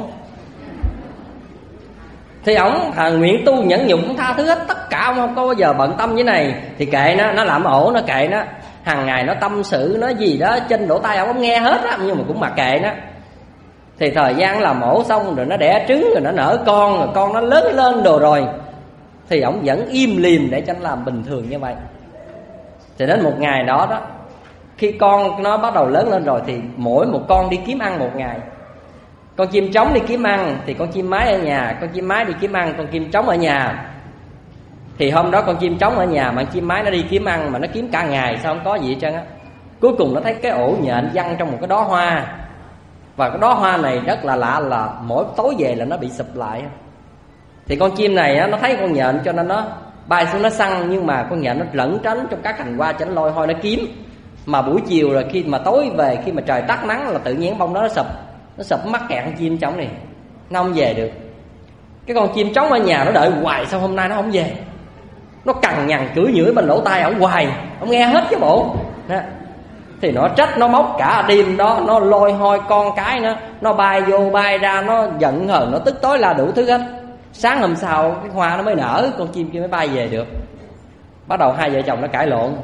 Thì ổng à, nguyện tu nhẫn nhục, cũng tha thứ hết tất cả, ông không có bao giờ bận tâm với này. Thì kệ nó, nó làm ổ nó kệ nó. Hàng ngày nó tâm sự nó gì đó trên lỗ tai ông, ông nghe hết á, nhưng mà cũng mặc kệ nó. Thì thời gian làm ổ xong rồi nó đẻ trứng, rồi nó nở con, rồi con nó lớn lên đồ rồi, thì ổng vẫn im lìm để cho nó làm bình thường như vậy. Thì đến một ngày đó đó, khi con nó bắt đầu lớn lên rồi, thì mỗi một con đi kiếm ăn một ngày. Con chim trống đi kiếm ăn thì con chim mái ở nhà, con chim mái đi kiếm ăn, con chim trống ở nhà. Thì hôm đó con chim trống ở nhà mà chim mái nó đi kiếm ăn, mà nó kiếm cả ngày sao không có gì hết trơn á. Cuối cùng nó thấy cái ổ nhện văng trong một cái đóa hoa. Và cái đóa hoa này rất là lạ, là mỗi tối về là nó bị sụp lại. Thì con chim này á, nó thấy con nhện cho nên nó bay xuống nó săn. Nhưng mà con nhện nó lẩn tránh trong các cành hoa cho nó lôi hôi nó kiếm. Mà buổi chiều rồi khi mà tối về, khi mà trời tắt nắng là tự nhiên bông đó nó sụp. Nó sụp mắc kẹt con chim trống này, nó không về được. Cái con chim trống ở nhà nó đợi hoài, sao hôm nay nó không về. Nó cằn nhằn chửi nhửi bên lỗ tai ổng hoài, ổng nghe hết cái bộ đó. Thì nó trách, nó móc cả đêm đó, nó lôi hôi con cái nó, nó bay vô bay ra, nó giận hờn, nó tức tối là đủ thứ hết. Sáng hôm sau cái hoa nó mới nở, con chim kia mới bay về được. Bắt đầu hai vợ chồng nó cãi lộn.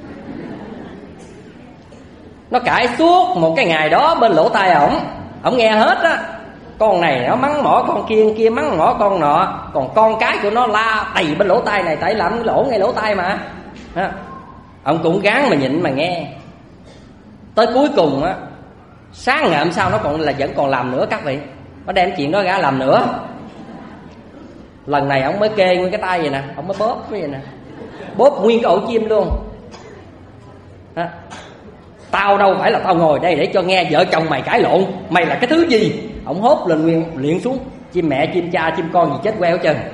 Nó cãi suốt một cái ngày đó bên lỗ tai ổng, ổng nghe hết á. Con này nó mắng mỏ con kia, kia mắng mỏ con nọ, còn con cái của nó la đầy bên lỗ tai này, tại làm cái lỗ ngay lỗ tai mà. Đó. Ông cũng gắng mà nhịn mà nghe. Tới cuối cùng á, sáng ngày hôm sau nó còn là vẫn còn làm nữa các vị. Nó đem chuyện đó ra làm nữa. Lần này ông mới kê nguyên cái tay vậy nè, ông mới bóp cái vậy nè, bóp nguyên cái ổ chim luôn. Đó. Tao đâu phải là tao ngồi đây để cho nghe vợ chồng mày cãi lộn, mày là cái thứ gì? Ông hốt lên nguyên luyện xuống, chim mẹ, chim cha, chim con gì chết queo chân.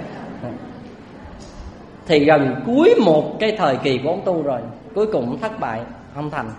Thì gần cuối một cái thời kỳ của ông tu rồi, cuối cùng ông thất bại, không thành.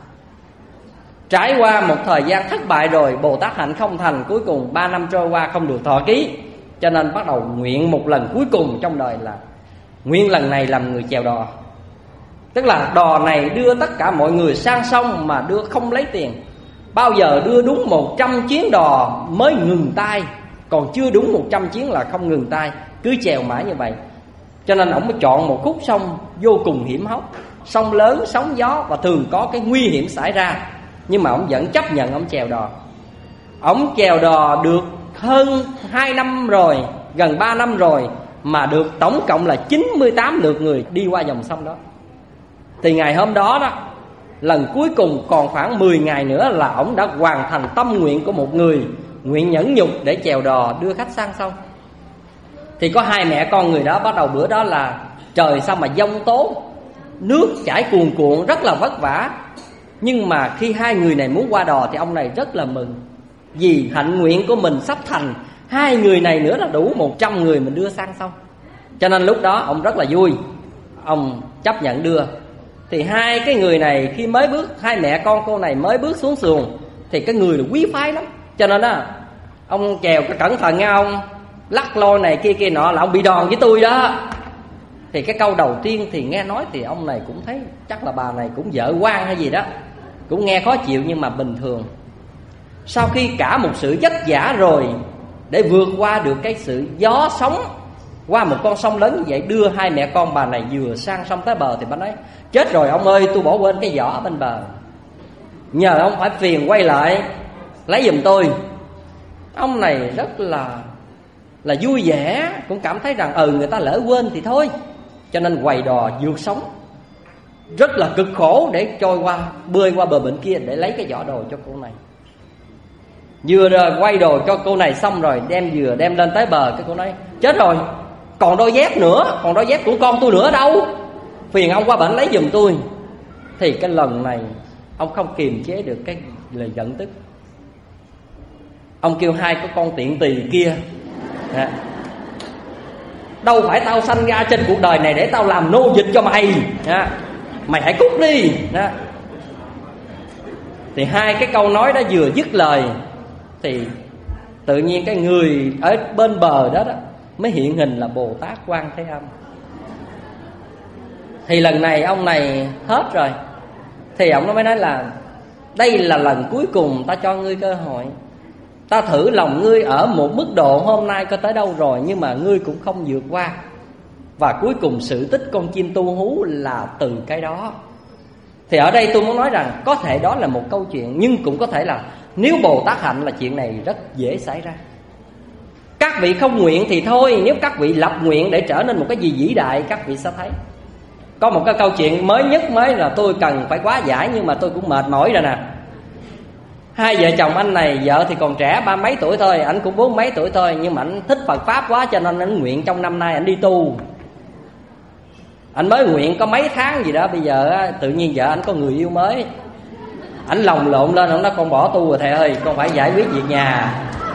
Trải qua một thời gian thất bại rồi, Bồ Tát hạnh không thành. Cuối cùng ba năm trôi qua không được thọ ký, cho nên bắt đầu nguyện một lần cuối cùng trong đời là nguyện lần này làm người chèo đò. Tức là đò này đưa tất cả mọi người sang sông mà đưa không lấy tiền. Bao giờ đưa đúng một trăm chuyến đò mới ngừng tay, còn chưa đúng một trăm chuyến là không ngừng tay, cứ chèo mãi như vậy. Cho nên ổng mới chọn một khúc sông vô cùng hiểm hóc, sông lớn, sóng gió và thường có cái nguy hiểm xảy ra. Nhưng mà ổng vẫn chấp nhận ổng chèo đò. Ổng chèo đò được hơn hai năm rồi, gần ba năm rồi, mà được tổng cộng là chín mươi tám lượt người đi qua dòng sông đó. Thì ngày hôm đó đó, lần cuối cùng còn khoảng mười ngày nữa là ổng đã hoàn thành tâm nguyện của một người, nguyện nhẫn nhục để chèo đò đưa khách sang sông. Thì có hai mẹ con người đó bắt đầu bữa đó là trời sao mà giông tố, nước chảy cuồn cuộn rất là vất vả. Nhưng mà khi hai người này muốn qua đò thì ông này rất là mừng, vì hạnh nguyện của mình sắp thành, hai người này nữa là đủ một trăm người mình đưa sang sông. Cho nên lúc đó ông rất là vui, ông chấp nhận đưa. Thì hai cái người này khi mới bước, hai mẹ con cô này mới bước xuống xuồng thì cái người là quý phái lắm. Cho nên đó, ông chèo cái cẩn thận nha, ông lắc lôi này kia kia nọ là ông bị đòn với tôi đó. Thì cái câu đầu tiên thì nghe nói thì ông này cũng thấy chắc là bà này cũng vợ quan hay gì đó, cũng nghe khó chịu nhưng mà bình thường. Sau khi cả một sự vất vả rồi để vượt qua được cái sự gió sóng qua một con sông lớn như vậy, đưa hai mẹ con bà này vừa sang sông tới bờ thì bà nói: chết rồi ông ơi, tôi bỏ quên cái giỏ ở bên bờ, nhờ ông phải phiền quay lại lấy giùm tôi. Ông này rất là là vui vẻ, cũng cảm thấy rằng ừ người ta lỡ quên thì thôi, cho nên quầy đò vượt sóng rất là cực khổ để trôi qua, bơi qua bờ bên kia để lấy cái giỏ đồ cho cô này. Vừa rồi quay đồ cho cô này xong rồi, đem vừa đem lên tới bờ, cái cô nói chết rồi, còn đôi dép nữa, còn đôi dép của con tôi nữa đâu, phiền ông qua bển lấy giùm tôi. Thì cái lần này ông không kiềm chế được cái lời giận tức, ông kêu hai cái con tiện tỳ kia, à, đâu phải tao sanh ra trên cuộc đời này để tao làm nô dịch cho mày, à, mày hãy cút đi. À. Thì hai cái câu nói đó vừa dứt lời thì tự nhiên cái người ở bên bờ đó, đó mới hiện hình là Bồ Tát Quan Thế Âm. Thì lần này ông này hết rồi, thì ông nó mới nói là đây là lần cuối cùng ta cho ngươi cơ hội, ta thử lòng ngươi ở một mức độ hôm nay có tới đâu rồi, nhưng mà ngươi cũng không vượt qua. Và cuối cùng sự tích con chim tu hú là từ cái đó. Thì ở đây tôi muốn nói rằng có thể đó là một câu chuyện, nhưng cũng có thể là nếu Bồ Tát hạnh là chuyện này rất dễ xảy ra. Các vị không nguyện thì thôi, nếu các vị lập nguyện để trở nên một cái gì vĩ đại, các vị sẽ thấy. Có một cái câu chuyện mới nhất mới là tôi cần phải quá giải, nhưng mà tôi cũng mệt mỏi rồi nè. Hai vợ chồng anh này, vợ thì còn trẻ, ba mấy tuổi thôi, anh cũng bốn mấy tuổi thôi, nhưng mà anh thích Phật Pháp quá cho nên anh nguyện trong năm nay anh đi tu. Anh mới nguyện có mấy tháng gì đó, bây giờ tự nhiên vợ anh có người yêu mới, anh lồng lộn lên, ông nói con bỏ tu rồi thầy ơi, con phải giải quyết việc nhà.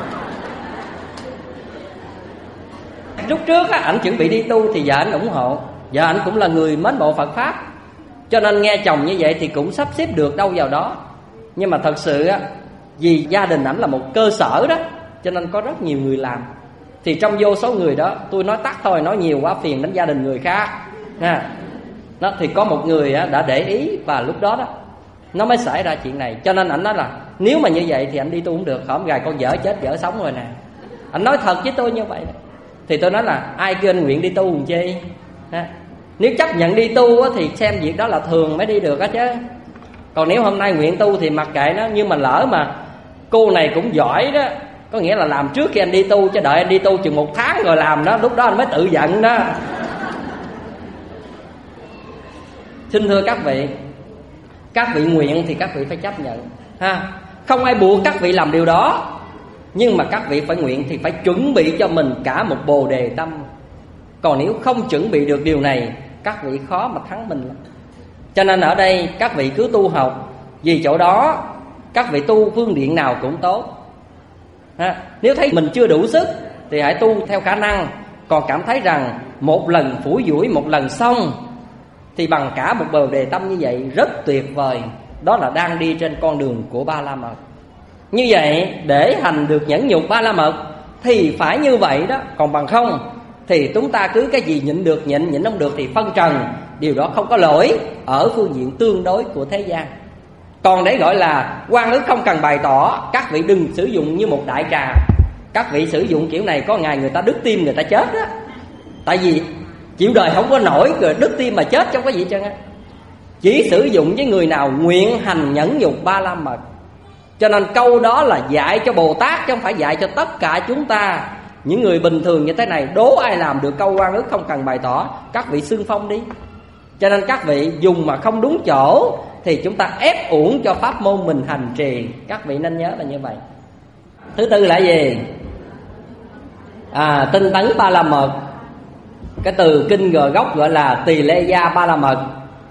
Lúc trước á, anh chuẩn bị đi tu thì vợ anh ủng hộ, vợ anh cũng là người mến bộ Phật Pháp, cho nên nghe chồng như vậy thì cũng sắp xếp được đâu vào đó. Nhưng mà thật sự á, vì gia đình ảnh là một cơ sở đó, cho nên có rất nhiều người làm. Thì trong vô số người đó, tôi nói tắt thôi, nói nhiều quá phiền đến gia đình người khác ha. Nó thì có một người á, đã để ý, và lúc đó đó nó mới xảy ra chuyện này. Cho nên ảnh nói là nếu mà như vậy thì anh đi tu cũng được, hổm gài con vợ chết vợ sống rồi nè. Anh nói thật với tôi như vậy. Thì tôi nói là ai kêu anh nguyện đi tu làm chi ha? Nếu chấp nhận đi tu á, thì xem việc đó là thường mới đi được á chứ. Còn nếu hôm nay nguyện tu thì mặc kệ nó. Nhưng mà lỡ mà cô này cũng giỏi đó, có nghĩa là làm trước khi anh đi tu, chứ đợi anh đi tu chừng một tháng rồi làm đó, lúc đó anh mới tự giận đó. Xin thưa các vị, các vị nguyện thì các vị phải chấp nhận ha. Không ai buộc các vị làm điều đó, nhưng mà các vị phải nguyện thì phải chuẩn bị cho mình cả một bồ đề tâm. Còn nếu không chuẩn bị được điều này, các vị khó mà thắng mình lắm. Cho nên ở đây các vị cứ tu học, vì chỗ đó các vị tu phương điện nào cũng tốt ha. Nếu thấy mình chưa đủ sức thì hãy tu theo khả năng. Còn cảm thấy rằng một lần phủi dũi, một lần xong, thì bằng cả một bồ đề tâm như vậy rất tuyệt vời. Đó là đang đi trên con đường của Ba La Mật. Như vậy để hành được nhẫn nhục Ba La Mật thì phải như vậy đó. Còn bằng không thì chúng ta cứ cái gì nhịn được nhịn, nhịn không được thì phân trần. Điều đó không có lỗi ở phương diện tương đối của thế gian. Còn để gọi là oan ức không cần bày tỏ, các vị đừng sử dụng như một đại trà. Các vị sử dụng kiểu này có ngày người ta đứt tim người ta chết á. Tại vì chịu đời không có nổi rồi đứt tim mà chết trong cái gì chứ. Chỉ sử dụng với người nào nguyện hành nhẫn nhục Ba La Mật. Cho nên câu đó là dạy cho Bồ Tát, chứ không phải dạy cho tất cả chúng ta. Những người bình thường như thế này, đố ai làm được câu oan ức không cần bày tỏ, các vị xưng phong đi. Cho nên các vị dùng mà không đúng chỗ thì chúng ta ép uổng cho pháp môn mình hành trì. Các vị nên nhớ là như vậy. Thứ tư là gì? À, tinh tấn Ba La Mật. Cái từ kinh gờ gốc gọi là Tỳ Lê Gia Ba La Mật.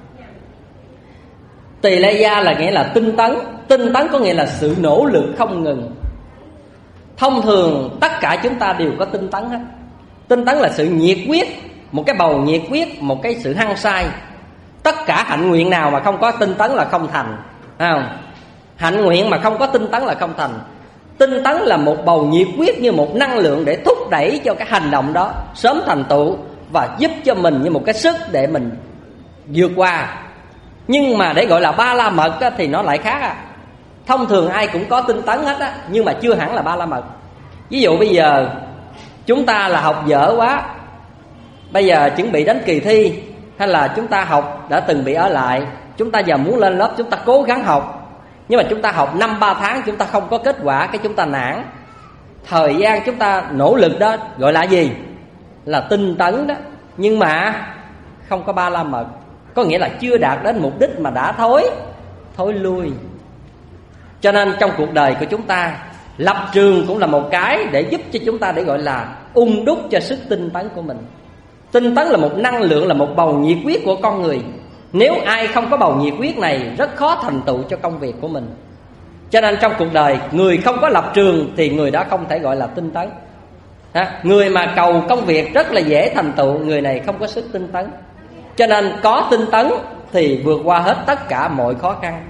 Tỳ Lê Gia là nghĩa là tinh tấn. Tinh tấn có nghĩa là sự nỗ lực không ngừng. Thông thường tất cả chúng ta đều có tinh tấn hết. Tinh tấn là sự nhiệt quyết, một cái bầu nhiệt quyết, một cái sự hăng say. Tất cả hạnh nguyện nào mà không có tinh tấn là không thành, phải không? Hạnh nguyện mà không có tinh tấn là không thành. Tinh tấn là một bầu nhiệt quyết, như một năng lượng để thúc đẩy cho cái hành động đó sớm thành tựu, và giúp cho mình như một cái sức để mình vượt qua. Nhưng mà để gọi là Ba La Mật á, thì nó lại khác à. Thông thường ai cũng có tinh tấn hết á, nhưng mà chưa hẳn là Ba La Mật. Ví dụ bây giờ chúng ta là học dở quá, bây giờ chuẩn bị đến kỳ thi, hay là chúng ta học đã từng bị ở lại, chúng ta giờ muốn lên lớp, chúng ta cố gắng học, nhưng mà chúng ta học năm ba tháng chúng ta không có kết quả, cái chúng ta nản. Thời gian chúng ta nỗ lực đó gọi là gì? Là tinh tấn đó. Nhưng mà không có Ba La Mật, có nghĩa là chưa đạt đến mục đích mà đã thối thối lui. Cho nên trong cuộc đời của chúng ta Lập trường cũng là một cái để giúp cho chúng ta để gọi là ung đúc cho sức tinh tấn của mình. Tinh tấn là một năng lượng, là một bầu nhiệt huyết của con người. Nếu ai không có bầu nhiệt huyết này, rất khó thành tựu cho công việc của mình. Cho nên trong cuộc đời, người không có lập trường thì người đó không thể gọi là tinh tấn. ha? Người mà cầu công việc rất là dễ thành tựu, người này không có sức tinh tấn. Cho nên có tinh tấn thì vượt qua hết tất cả mọi khó khăn.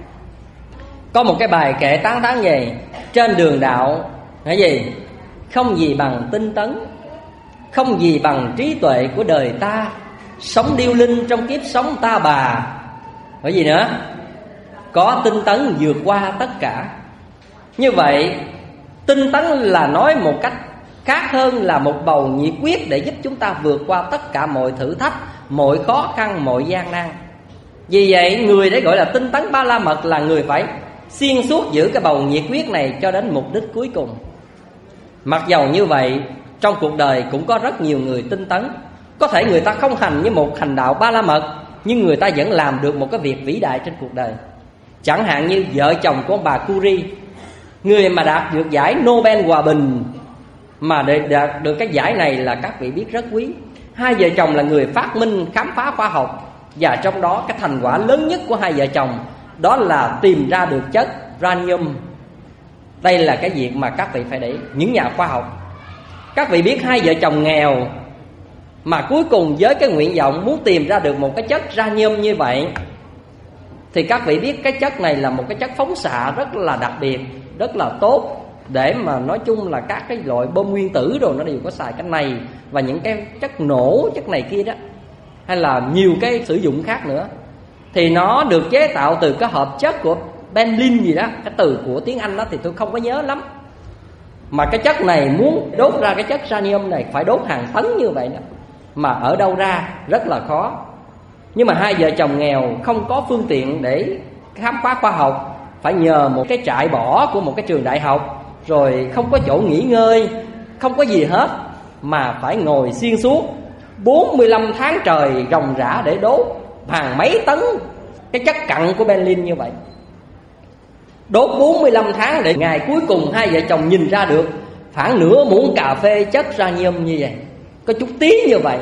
Có một cái bài kệ tán tán về trên đường đạo, cái gì? Không gì bằng tinh tấn, không gì bằng trí tuệ của đời ta, sống điêu linh trong kiếp sống ta bà. Cái gì nữa? Có tinh tấn vượt qua tất cả. Như vậy tinh tấn là nói một cách khác hơn là một bầu nhiệt huyết để giúp chúng ta vượt qua tất cả mọi thử thách, mọi khó khăn, mọi gian nan. Vì vậy người để gọi là tinh tấn Ba La Mật là người phải xuyên suốt giữ cái bầu nhiệt huyết này cho đến mục đích cuối cùng. Mặc dầu như vậy, trong cuộc đời cũng có rất nhiều người tinh tấn. Có thể người ta không hành như một hành đạo Ba La Mật, nhưng người ta vẫn làm được một cái việc vĩ đại trên cuộc đời. Chẳng hạn như vợ chồng của ông bà Curie, người mà đạt được giải Nobel Hòa Bình. Mà để đạt được cái giải này là các vị biết rất quý. Hai vợ chồng là người phát minh khám phá khoa học, và trong đó cái thành quả lớn nhất của hai vợ chồng đó là tìm ra được chất radium. Đây là cái việc mà các vị phải để những nhà khoa học. Các vị biết hai vợ chồng nghèo mà cuối cùng với cái nguyện vọng muốn tìm ra được một cái chất radium như vậy, thì các vị biết cái chất này là một cái chất phóng xạ rất là đặc biệt, rất là tốt, để mà nói chung là các cái loại bom nguyên tử rồi nó đều có xài cái này, và những cái chất nổ, chất này kia đó, hay là nhiều cái sử dụng khác nữa. Thì nó được chế tạo từ cái hợp chất của benzene gì đó, cái từ của tiếng Anh đó thì tôi không có nhớ lắm. Mà cái chất này muốn đốt ra cái chất radium này phải đốt hàng tấn như vậy đó, mà ở đâu ra rất là khó. Nhưng mà hai vợ chồng nghèo không có phương tiện để khám phá khoa học, phải nhờ một cái trại bỏ của một cái trường đại học, rồi không có chỗ nghỉ ngơi, không có gì hết, mà phải ngồi xuyên suốt bốn mươi lăm tháng trời ròng rã để đốt hàng mấy tấn cái chất cặn của benzene như vậy. Đốt bốn mươi lăm tháng để ngày cuối cùng hai vợ chồng nhìn ra được khoảng nửa muỗng cà phê chất radium như vậy, có chút tí như vậy.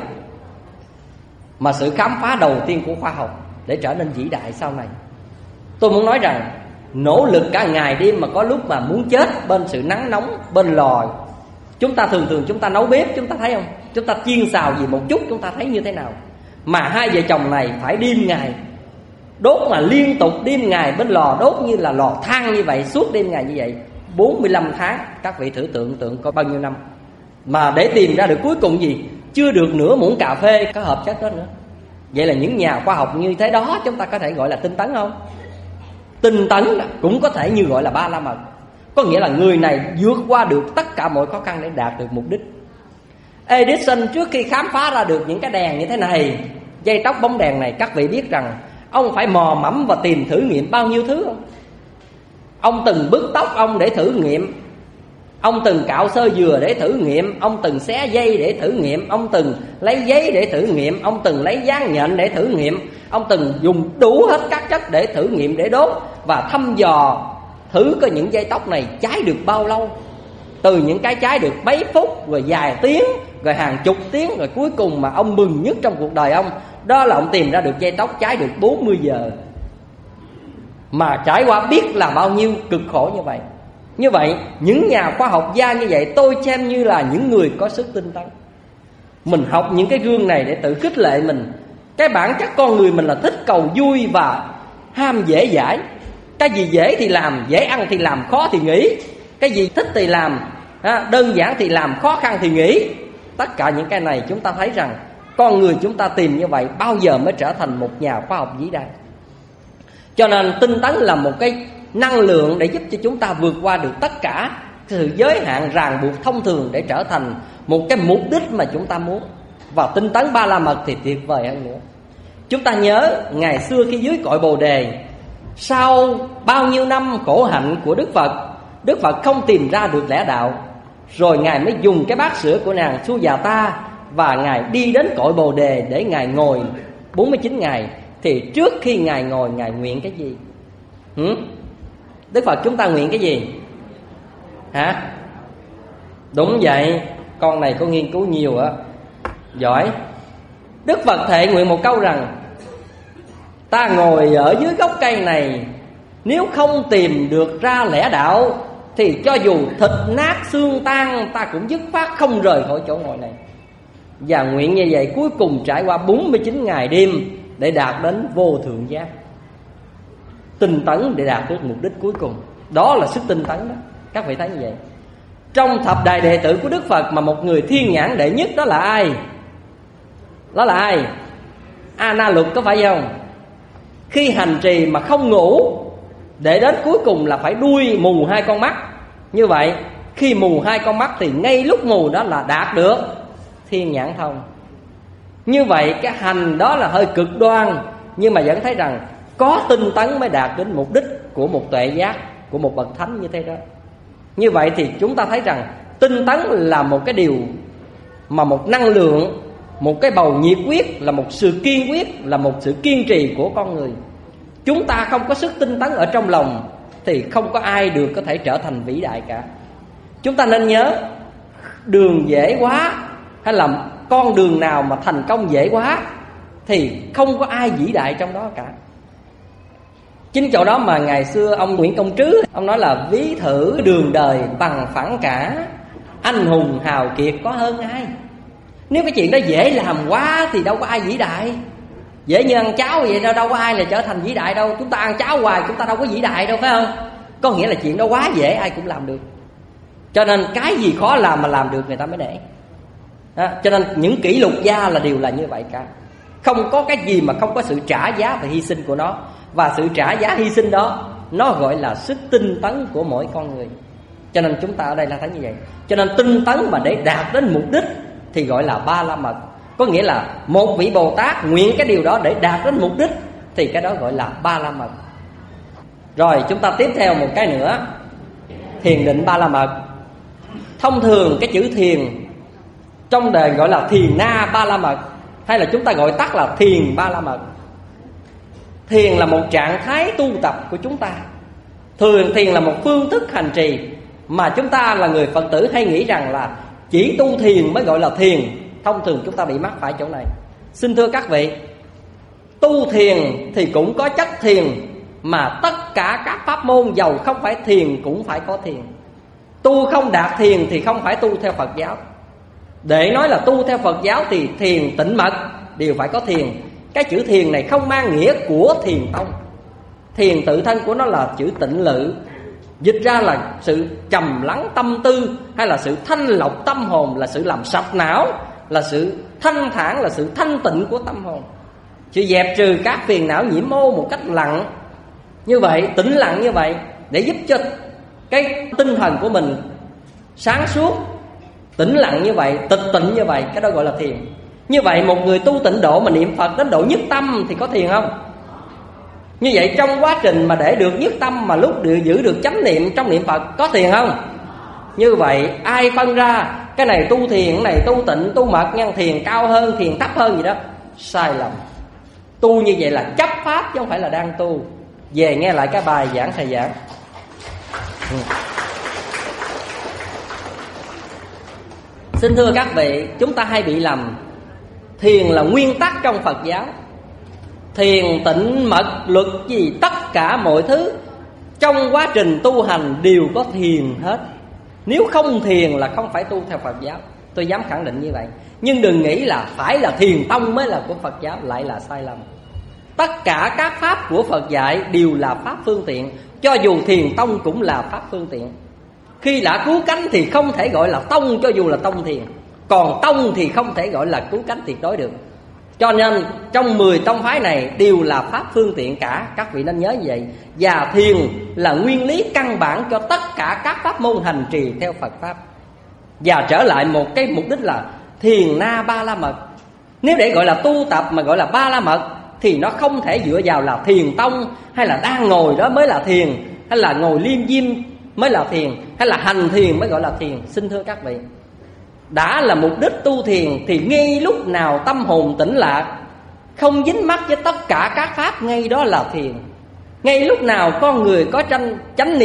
Mà sự khám phá đầu tiên của khoa học để trở nên vĩ đại sau này. Tôi muốn nói rằng nỗ lực cả ngày đêm mà có lúc mà muốn chết bên sự nắng nóng, bên lò. Chúng ta thường thường chúng ta nấu bếp, chúng ta thấy không? Chúng ta chiên xào gì một chút chúng ta thấy như thế nào. Mà hai vợ chồng này phải đêm ngày đốt, mà liên tục đêm ngày bên lò đốt như là lò than như vậy, suốt đêm ngày như vậy bốn mươi lăm tháng. Các vị thử tưởng tượng có bao nhiêu năm. Mà để tìm ra được cuối cùng gì? Chưa được nửa muỗng cà phê có hợp chất đó nữa. Vậy là những nhà khoa học như thế đó chúng ta có thể gọi là tinh tấn không? Tinh tấn cũng có thể như gọi là Ba La Mật. Có nghĩa là người này vượt qua được tất cả mọi khó khăn để đạt được mục đích. Edison trước khi khám phá ra được những cái đèn như thế này, dây tóc bóng đèn này, các vị biết rằng ông phải mò mẫm và tìm thử nghiệm bao nhiêu thứ không? Ông từng bứt tóc ông để thử nghiệm, ông từng cạo sơ dừa để thử nghiệm, ông từng xé dây để thử nghiệm, ông từng lấy giấy để thử nghiệm, ông từng lấy dán nhện để thử nghiệm, ông từng dùng đủ hết các chất để thử nghiệm, để đốt và thăm dò thử coi những dây tóc này cháy được bao lâu. Từ những cái cháy được mấy phút, rồi vài tiếng, rồi hàng chục tiếng, rồi cuối cùng mà ông mừng nhất trong cuộc đời ông, đó là ông tìm ra được dây tóc cháy được bốn mươi giờ. Mà trải qua biết là bao nhiêu cực khổ như vậy. Như vậy những nhà khoa học gia như vậy tôi xem như là những người có sức tinh tấn. Mình học những cái gương này để tự khích lệ mình. Cái bản chất con người mình là thích cầu vui và ham dễ dãi. Cái gì dễ thì làm, dễ ăn thì làm, khó thì nghỉ. Cái gì thích thì làm, đơn giản thì làm, khó khăn thì nghỉ. Tất cả những cái này chúng ta thấy rằng con người chúng ta tìm như vậy bao giờ mới trở thành một nhà khoa học vĩ đại. Cho nên tinh tấn là một cái năng lượng để giúp cho chúng ta vượt qua được tất cả sự giới hạn ràng buộc thông thường để trở thành một cái mục đích mà chúng ta muốn. Và tinh tấn Ba La Mật thì tuyệt vời hơn nữa. Chúng ta nhớ ngày xưa khi dưới cội Bồ Đề, sau bao nhiêu năm khổ hạnh của Đức Phật, Đức Phật không tìm ra được lẽ đạo, rồi Ngài mới dùng cái bát sữa của nàng Sujata và Ngài đi đến cội Bồ Đề để Ngài ngồi bốn mươi chín ngày. Thì trước khi Ngài ngồi, Ngài nguyện cái gì? Hử? Đức Phật chúng ta nguyện cái gì? Hả? Đúng vậy, con này có nghiên cứu nhiều á, giỏi. Đức Phật thệ nguyện một câu rằng: ta ngồi ở dưới gốc cây này, nếu không tìm được ra lẽ đạo thì cho dù thịt nát xương tan, ta cũng dứt khoát không rời khỏi chỗ ngồi này. Và nguyện như vậy cuối cùng trải qua bốn mươi chín ngày đêm để đạt đến vô thượng giác. Tinh tấn để đạt được mục đích cuối cùng. Đó là sức tinh tấn đó. Các vị thấy như vậy. Trong thập đại đệ tử của Đức Phật mà một người thiên nhãn đệ nhất đó là ai? Đó là ai? A Na Luật, có phải không? Khi hành trì mà không ngủ, để đến cuối cùng là phải đuôi mù hai con mắt. Như vậy khi mù hai con mắt thì ngay lúc mù đó là đạt được thiên nhãn thông. Như vậy cái hành đó là hơi cực đoan, nhưng mà vẫn thấy rằng có tinh tấn mới đạt đến mục đích của một tuệ giác, của một bậc thánh như thế đó. Như vậy thì chúng ta thấy rằng tinh tấn là một cái điều mà một năng lượng, một cái bầu nhiệt huyết, là một sự kiên quyết, là một sự kiên trì của con người. Chúng ta không có sức tinh tấn ở trong lòng thì không có ai được có thể trở thành vĩ đại cả. Chúng ta nên nhớ, đường dễ quá hay là con đường nào mà thành công dễ quá thì không có ai vĩ đại trong đó cả. Chính chỗ đó mà ngày xưa ông Nguyễn Công Trứ, ông nói là: ví thử đường đời bằng phẳng cả, anh hùng hào kiệt có hơn ai. Nếu cái chuyện đó dễ làm quá thì đâu có ai vĩ đại. Dễ như ăn cháo vậy đâu, đâu có ai là trở thành vĩ đại đâu. Chúng ta ăn cháo hoài chúng ta đâu có vĩ đại đâu, phải không? Có nghĩa là chuyện đó quá dễ ai cũng làm được. Cho nên cái gì khó làm mà làm được người ta mới để đó. Cho nên những kỷ lục gia là đều là như vậy cả. Không có cái gì mà không có sự trả giá và hy sinh của nó. Và sự trả giá hy sinh đó nó gọi là sức tinh tấn của mỗi con người. Cho nên chúng ta ở đây là thấy như vậy. Cho nên tinh tấn mà để đạt đến mục đích thì gọi là ba la mật. Có nghĩa là một vị Bồ Tát nguyện cái điều đó để đạt đến mục đích thì cái đó gọi là ba la mật. Rồi chúng ta tiếp theo một cái nữa, thiền định ba la mật. Thông thường cái chữ thiền trong đời gọi là thiền na ba la mật, hay là chúng ta gọi tắt là thiền ba la mật. Thiền là một trạng thái tu tập của chúng ta. Thường thiền là một phương thức hành trì mà chúng ta là người Phật tử hay nghĩ rằng là chỉ tu thiền mới gọi là thiền. Thông thường chúng ta bị mắc phải chỗ này. Xin thưa các vị, tu thiền thì cũng có chất thiền, mà tất cả các pháp môn giàu không phải thiền cũng phải có thiền. Tu không đạt thiền thì không phải tu theo Phật giáo. Để nói là tu theo Phật giáo thì thiền tịnh mật đều phải có thiền. Cái chữ thiền này không mang nghĩa của thiền tông. Thiền tự thân của nó là chữ tịnh lự, dịch ra là sự trầm lắng tâm tư, hay là sự thanh lọc tâm hồn, là sự làm sạch não, là sự thanh thản, là sự thanh tịnh của tâm hồn. Sự dẹp trừ các phiền não nhiễm ô một cách lặng như vậy, tĩnh lặng như vậy, để giúp cho cái tinh thần của mình sáng suốt, tĩnh lặng như vậy, tịch tịnh như vậy. Cái đó gọi là thiền. Như vậy một người tu tịnh độ mà niệm Phật đến độ nhất tâm thì có thiền không? Như vậy trong quá trình mà để được nhất tâm mà lúc được giữ được chánh niệm trong niệm Phật có thiền không? Như vậy ai phân ra cái này tu thiền, cái này tu tịnh, tu mật, nhân thiền cao hơn, thiền thấp hơn gì đó, sai lầm. Tu như vậy là chấp pháp chứ không phải là đang tu. Về nghe lại cái bài giảng thầy giảng. ừ. Xin thưa các vị, chúng ta hay bị lầm. Thiền là nguyên tắc trong Phật giáo. Thiền, tịnh, mật, luật gì, tất cả mọi thứ trong quá trình tu hành đều có thiền hết. Nếu không thiền là không phải tu theo Phật giáo. Tôi dám khẳng định như vậy. Nhưng đừng nghĩ là phải là thiền tông mới là của Phật giáo, lại là sai lầm. Tất cả các pháp của Phật dạy đều là pháp phương tiện. Cho dù thiền tông cũng là pháp phương tiện. Khi đã cứu cánh thì không thể gọi là tông, cho dù là tông thiền. Còn tông thì không thể gọi là cứu cánh tuyệt đối được. Cho nên trong mười tông phái này đều là pháp phương tiện cả. Các vị nên nhớ như vậy. Và thiền là nguyên lý căn bản cho tất cả các pháp môn hành trì theo Phật Pháp. Và trở lại một cái mục đích là thiền na ba la mật. Nếu để gọi là tu tập mà gọi là ba la mật thì nó không thể dựa vào là thiền tông, hay là đang ngồi đó mới là thiền, hay là ngồi liêm diêm mới là thiền, hay là hành thiền mới gọi là thiền. Xin thưa các vị, đã là mục đích tu thiền thì ngay lúc nào tâm hồn tĩnh lạc, không dính mắc với tất cả các pháp, ngay đó là thiền. Ngay lúc nào con người có tranh chánh niệm,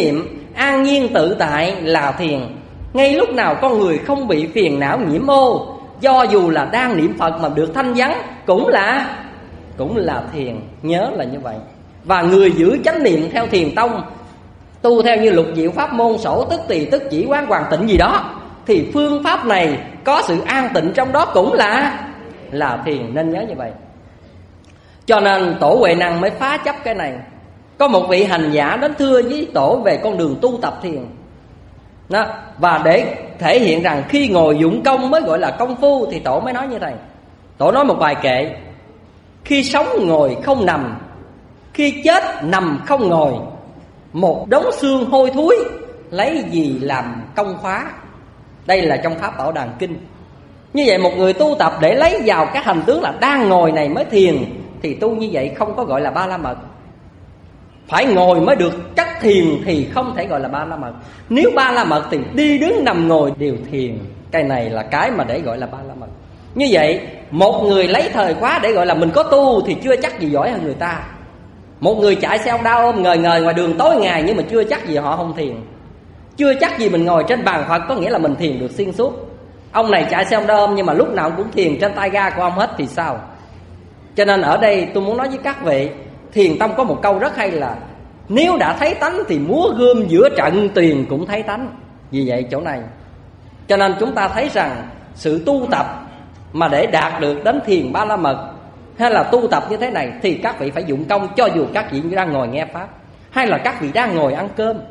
an nhiên tự tại là thiền. Ngay lúc nào con người không bị phiền não nhiễm ô, do dù là đang niệm Phật mà được thanh vắng, cũng là cũng là thiền. Nhớ là như vậy. Và người giữ chánh niệm theo thiền tông, tu theo như lục diệu pháp môn, sổ tức tỳ tức chỉ quán hoàn tịnh gì đó, thì phương pháp này có sự an tịnh trong đó cũng là là thiền. Nên nhớ như vậy. Cho nên Tổ Huệ Năng mới phá chấp cái này. Có một vị hành giả đến thưa với Tổ về con đường tu tập thiền đó. Và để thể hiện rằng khi ngồi dụng công mới gọi là công phu, thì Tổ mới nói như thế. Tổ nói một bài kệ: khi sống ngồi không nằm, khi chết nằm không ngồi, một đống xương hôi thối, lấy gì làm công khóa. Đây là trong Pháp Bảo Đàn Kinh. Như vậy một người tu tập để lấy vào cái hành tướng là đang ngồi này mới thiền, thì tu như vậy không có gọi là ba la mật. Phải ngồi mới được chất thiền thì không thể gọi là ba la mật. Nếu ba la mật thì đi đứng nằm ngồi đều thiền. Cái này là cái mà để gọi là ba la mật. Như vậy một người lấy thời khóa để gọi là mình có tu thì chưa chắc gì giỏi hơn người ta. Một người chạy xe ôm đau ôm ngời ngời ngoài đường tối ngày, nhưng mà chưa chắc gì họ không thiền. Chưa chắc gì mình ngồi trên bàn Phật có nghĩa là mình thiền được xuyên suốt. Ông này chạy xe ôm đau ôm nhưng mà lúc nào cũng thiền trên tay ga của ông hết thì sao? Cho nên ở đây tôi muốn nói với các vị, thiền tông có một câu rất hay là: nếu đã thấy tánh thì múa gươm giữa trận tuyền cũng thấy tánh. Vì vậy chỗ này, cho nên chúng ta thấy rằng sự tu tập mà để đạt được đến thiền ba la mật, hay là tu tập như thế này, thì các vị phải dụng công. Cho dù các vị đang ngồi nghe Pháp, hay là các vị đang ngồi ăn cơm.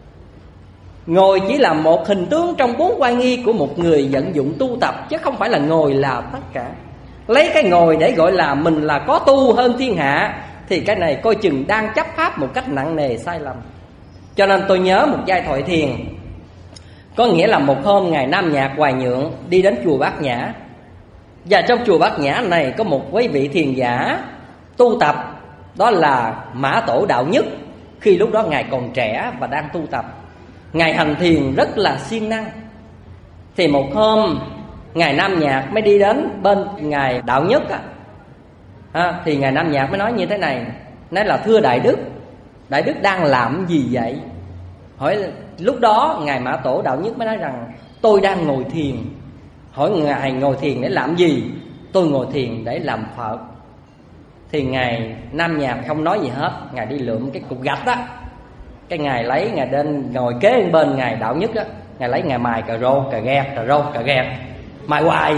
Ngồi chỉ là một hình tướng trong bốn oai nghi của một người vận dụng tu tập, chứ không phải là ngồi là tất cả. Lấy cái ngồi để gọi là mình là có tu hơn thiên hạ, thì cái này coi chừng đang chấp pháp một cách nặng nề sai lầm. Cho nên tôi nhớ một giai thoại thiền. Có nghĩa là một hôm Ngài Nam Nhạc Hoài Nhượng đi đến chùa Bát Nhã. Và trong chùa Bát Nhã này có một quý vị thiền giả tu tập, đó là Mã Tổ Đạo Nhất. Khi lúc đó Ngài còn trẻ và đang tu tập, Ngài hành thiền rất là siêng năng. Thì một hôm Ngài Nam Nhạc mới đi đến bên Ngài Đạo Nhất á. À, thì Ngài Nam Nhạc mới nói như thế này, nói là: thưa Đại Đức, Đại Đức đang làm gì vậy? Hỏi lúc đó Ngài Mã Tổ Đạo Nhất mới nói rằng: tôi đang ngồi thiền. Hỏi Ngài ngồi thiền để làm gì? Tôi ngồi thiền để làm Phật. Thì Ngài Nam Nhạc không nói gì hết. Ngài đi lượm cái cục gạch đó, cái Ngài lấy, Ngài đến ngồi kế bên Ngài Đạo Nhất á. Ngài lấy Ngài mài cà rô cà ghẹt, cà rô cà ghẹt, mài hoài.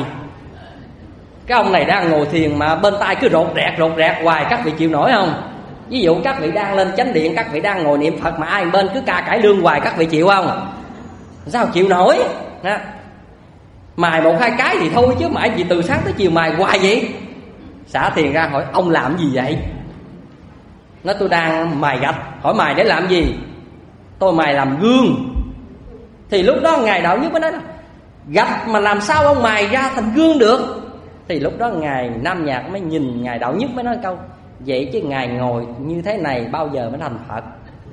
Cái ông này đang ngồi thiền mà bên tai cứ rột rẹt rột rẹt hoài. Các vị chịu nổi không? Ví dụ các vị đang lên chánh điện, các vị đang ngồi niệm Phật mà ai bên cứ ca cải lương hoài, các vị chịu không? Sao chịu nổi? Đó. Mài một hai cái thì thôi, chứ mãi gì từ sáng tới chiều mài hoài vậy? Xả thiền ra hỏi: ông làm gì vậy? Nói: tôi đang mài gạch. Hỏi mài để làm gì? Tôi mài làm gương. Thì lúc đó Ngài Đạo Nhất mới nói: gạch mà làm sao ông mài ra thành gương được? Thì lúc đó Ngài Nam Nhạc mới nhìn Ngài Đạo Nhất mới nói câu: vậy chứ Ngài ngồi như thế này bao giờ mới thành Phật?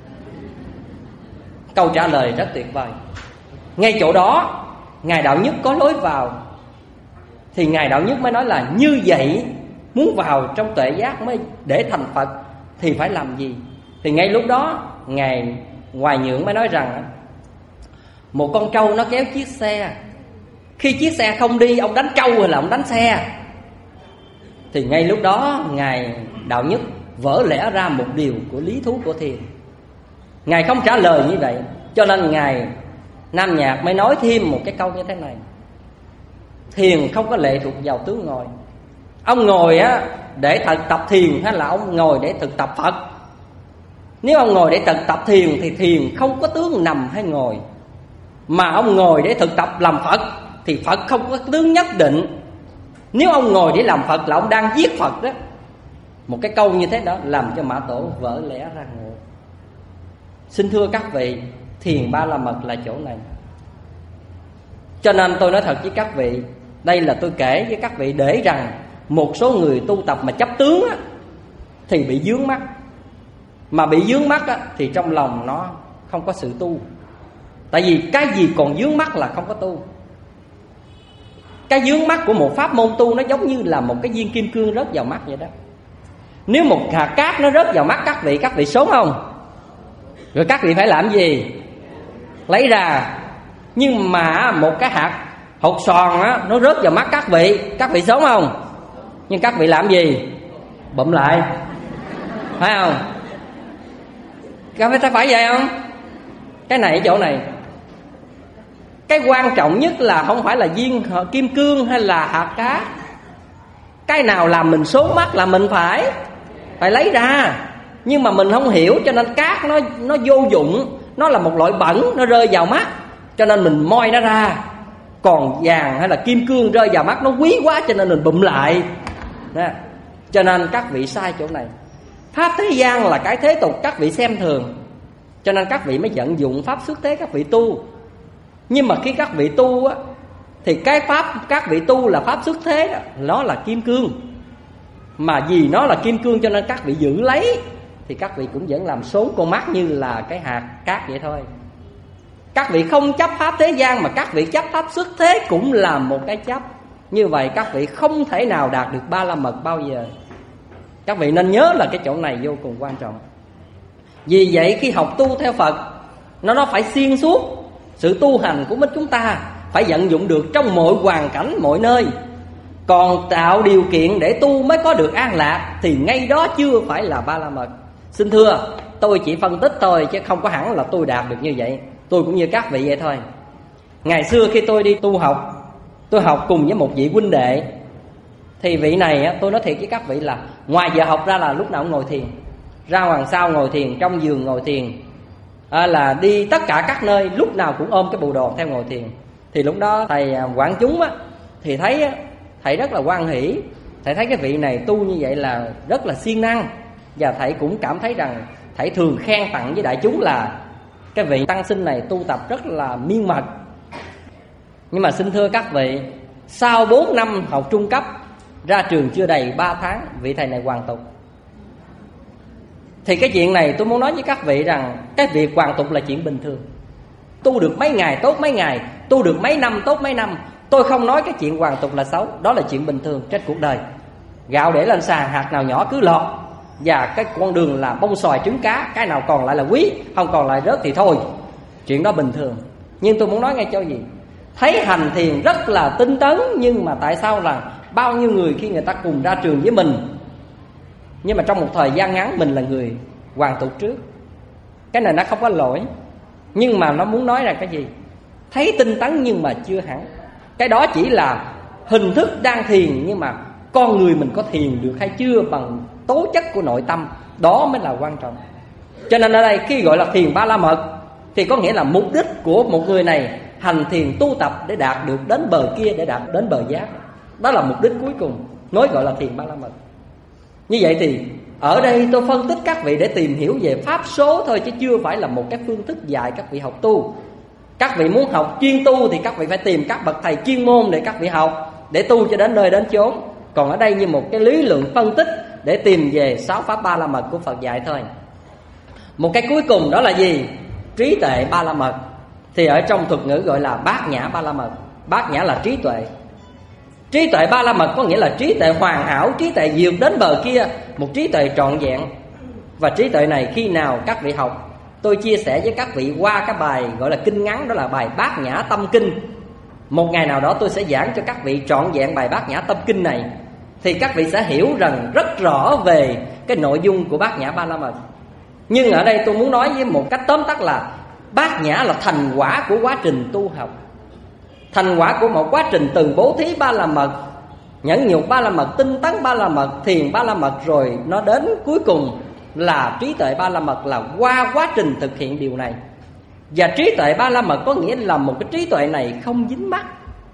Câu trả lời rất tuyệt vời. Ngay chỗ đó Ngài Đạo Nhất có lối vào. Thì Ngài Đạo Nhất mới nói là: như vậy muốn vào trong tuệ giác mới để thành Phật thì phải làm gì? Thì ngay lúc đó Ngài Hoài Nhượng mới nói rằng: một con trâu nó kéo chiếc xe, khi chiếc xe không đi, ông đánh trâu hay là ông đánh xe? Thì ngay lúc đó Ngài Đạo Nhất vỡ lẽ ra một điều của lý thú của thiền. Ngài không trả lời như vậy, cho nên Ngài Nam Nhạc mới nói thêm một cái câu như thế này: thiền không có lệ thuộc vào tướng ngồi. Ông ngồi á để thực tập thiền hay là ông ngồi để thực tập Phật? Nếu ông ngồi để thực tập thiền thì thiền không có tướng nằm hay ngồi. Mà ông ngồi để thực tập làm Phật thì Phật không có tướng nhất định. Nếu ông ngồi để làm Phật là ông đang giết Phật đó. Một cái câu như thế đó làm cho Mã Tổ vỡ lẽ ra ngộ. Xin thưa các vị, thiền ba la mật là chỗ này. Cho nên tôi nói thật với các vị, đây là tôi kể với các vị để rằng một số người tu tập mà chấp tướng á, thì bị vướng mắc. Mà bị vướng mắc á, thì trong lòng nó không có sự tu. Tại vì cái gì còn vướng mắc là không có tu. Cái vướng mắc của một pháp môn tu nó giống như là một cái viên kim cương rớt vào mắt vậy đó. Nếu một hạt cát nó rớt vào mắt các vị, các vị sốn không? Rồi các vị phải làm gì? lấy ra. Nhưng mà một cái hạt hột xoàn á, nó rớt vào mắt các vị, các vị sống không? Nhưng các vị làm gì? Bụm lại, phải không? Các vị phải vậy không? Cái này ở chỗ này, cái quan trọng nhất là không phải là viên kim cương hay là hạt cát. Cái nào làm mình sốt mắt là mình phải phải lấy ra. Nhưng mà mình không hiểu, cho nên cát nó nó vô dụng, nó là một loại bẩn, nó rơi vào mắt, cho nên mình moi nó ra. Còn vàng hay là kim cương rơi vào mắt nó quý quá, cho nên mình bụm lại. Đó. Cho nên các vị sai chỗ này. Pháp thế gian là cái thế tục các vị xem thường, cho nên các vị mới vận dụng pháp xuất thế các vị tu. Nhưng mà khi các vị tu á, thì cái pháp các vị tu là pháp xuất thế đó, nó là kim cương. Mà vì nó là kim cương cho nên các vị giữ lấy, thì các vị cũng vẫn làm sốn con mắt như là cái hạt cát vậy thôi. Các vị không chấp pháp thế gian mà các vị chấp pháp xuất thế cũng là một cái chấp. Như vậy các vị không thể nào đạt được ba la mật bao giờ. Các vị nên nhớ là cái chỗ này vô cùng quan trọng. Vì vậy khi học tu theo Phật, nó nó phải xuyên suốt. Sự tu hành của mình chúng ta phải vận dụng được trong mọi hoàn cảnh, mọi nơi. Còn tạo điều kiện để tu mới có được an lạc thì ngay đó chưa phải là ba la mật. Xin thưa, tôi chỉ phân tích thôi chứ không có hẳn là tôi đạt được như vậy. Tôi cũng như các vị vậy thôi. Ngày xưa khi tôi đi tu học, tôi học cùng với một vị huynh đệ. Thì vị này tôi nói thiệt với các vị là ngoài giờ học ra là lúc nào cũng ngồi thiền. Ra hoàng sau ngồi thiền, trong giường ngồi thiền, à, là đi tất cả các nơi lúc nào cũng ôm cái bộ đồ theo ngồi thiền. Thì lúc đó thầy Quảng Chúng á, thì thấy thầy rất là hoan hỷ. Thầy thấy cái vị này tu như vậy là rất là siêng năng. Và thầy cũng cảm thấy rằng thầy thường khen tặng với đại chúng là cái vị tăng sinh này tu tập rất là miên mật. Nhưng mà xin thưa các vị, sau bốn năm học trung cấp, ra trường chưa đầy ba tháng, vị thầy này hoàn tục. Thì cái chuyện này tôi muốn nói với các vị rằng cái việc hoàn tục là chuyện bình thường. Tu được mấy ngày tốt mấy ngày, tu được mấy năm tốt mấy năm. Tôi không nói cái chuyện hoàn tục là xấu, đó là chuyện bình thường trên cuộc đời. Gạo để lên sàn, hạt nào nhỏ cứ lọt. Và cái con đường là bông xoài trứng cá, cái nào còn lại là quý, không còn lại rớt thì thôi. Chuyện đó bình thường. Nhưng tôi muốn nói ngay cho gì, thấy hành thiền rất là tinh tấn, nhưng mà tại sao là bao nhiêu người khi người ta cùng ra trường với mình, nhưng mà trong một thời gian ngắn mình là người hoàn tục trước. Cái này nó không có lỗi. Nhưng mà nó muốn nói là cái gì, thấy tinh tấn nhưng mà chưa hẳn. Cái đó chỉ là hình thức đang thiền, nhưng mà con người mình có thiền được hay chưa bằng tố chất của nội tâm, đó mới là quan trọng. Cho nên ở đây khi gọi là thiền ba la mật thì có nghĩa là mục đích của một người này hành thiền tu tập để đạt được đến bờ kia, để đạt đến bờ giác. Đó là mục đích cuối cùng, nói gọi là thiền ba la mật. Như vậy thì ở đây tôi phân tích các vị để tìm hiểu về pháp số thôi, chứ chưa phải là một cái phương thức dạy các vị học tu. Các vị muốn học chuyên tu thì các vị phải tìm các bậc thầy chuyên môn để các vị học, để tu cho đến nơi đến chốn. Còn ở đây như một cái lý luận phân tích để tìm về sáu pháp ba la mật của Phật dạy thôi. Một cái cuối cùng đó là gì? Trí tuệ ba la mật. Thì ở trong thuật ngữ gọi là bát nhã ba la mật. Bát nhã là trí tuệ. Trí tuệ ba la mật có nghĩa là trí tuệ hoàn hảo, trí tuệ vượt đến bờ kia, một trí tuệ trọn vẹn. Và trí tuệ này khi nào các vị học, tôi chia sẻ với các vị qua cái bài gọi là kinh ngắn, đó là bài Bát Nhã Tâm Kinh. Một ngày nào đó tôi sẽ giảng cho các vị trọn vẹn bài Bát Nhã Tâm Kinh này, thì các vị sẽ hiểu rằng rất rõ về cái nội dung của Bát Nhã ba la mật. Nhưng ở đây tôi muốn nói với một cách tóm tắt là Bát Nhã là thành quả của quá trình tu học, thành quả của một quá trình từ bố thí ba la mật, nhẫn nhục ba la mật, tinh tấn ba la mật, thiền ba la mật, rồi nó đến cuối cùng là trí tuệ ba la mật, là qua quá trình thực hiện điều này. Và trí tuệ ba la mật có nghĩa là một cái trí tuệ này không dính mắc.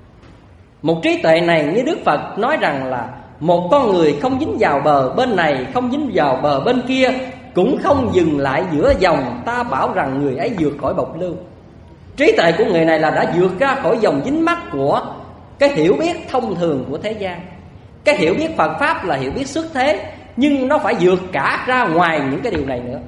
Một trí tuệ này như Đức Phật nói rằng là một con người không dính vào bờ bên này, không dính vào bờ bên kia, cũng không dừng lại giữa dòng, ta bảo rằng người ấy vượt khỏi bộc lưu. Trí tuệ của người này là đã vượt ra khỏi dòng dính mắc của cái hiểu biết thông thường của thế gian. Cái hiểu biết Phật Pháp là hiểu biết xuất thế, nhưng nó phải vượt cả ra ngoài những cái điều này nữa.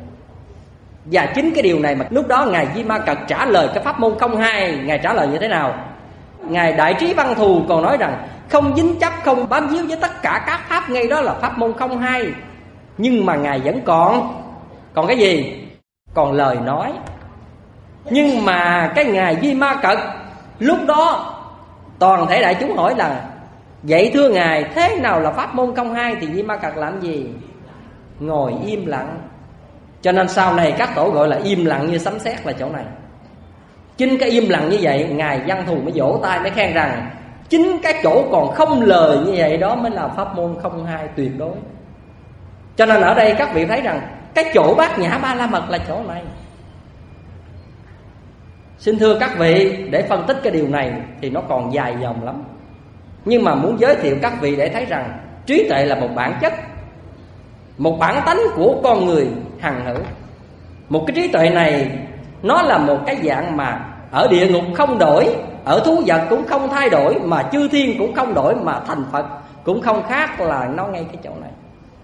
Và chính cái điều này mà lúc đó Ngài Di Ma Cật trả lời cái pháp môn không hai, Ngài trả lời như thế nào? Ngài Đại Trí Văn Thù còn nói rằng không dính chấp, không bám víu với tất cả các pháp, ngay đó là pháp môn không hai. Nhưng mà Ngài vẫn còn Còn cái gì? Còn lời nói. Nhưng mà cái ngày Di Ma Cật, lúc đó toàn thể đại chúng hỏi là: vậy thưa Ngài, thế nào là pháp môn không hai? Thì Di Ma Cật làm gì? Ngồi im lặng. Cho nên sau này các tổ gọi là im lặng như sấm sét là chỗ này. Chính cái im lặng như vậy, Ngài Văn Thù mới vỗ tay mới khen rằng chính cái chỗ còn không lời như vậy đó mới là pháp môn không hai tuyệt đối. Cho nên ở đây các vị thấy rằng cái chỗ Bát Nhã Ba La Mật là chỗ này. Xin thưa các vị, để phân tích cái điều này thì nó còn dài dòng lắm. Nhưng mà muốn giới thiệu các vị để thấy rằng trí tuệ là một bản chất, một bản tánh của con người hằng hữu. Một cái trí tuệ này nó là một cái dạng mà ở địa ngục không đổi, ở thú vật cũng không thay đổi, mà chư thiên cũng không đổi, mà thành Phật cũng không khác là nó ngay cái chỗ này.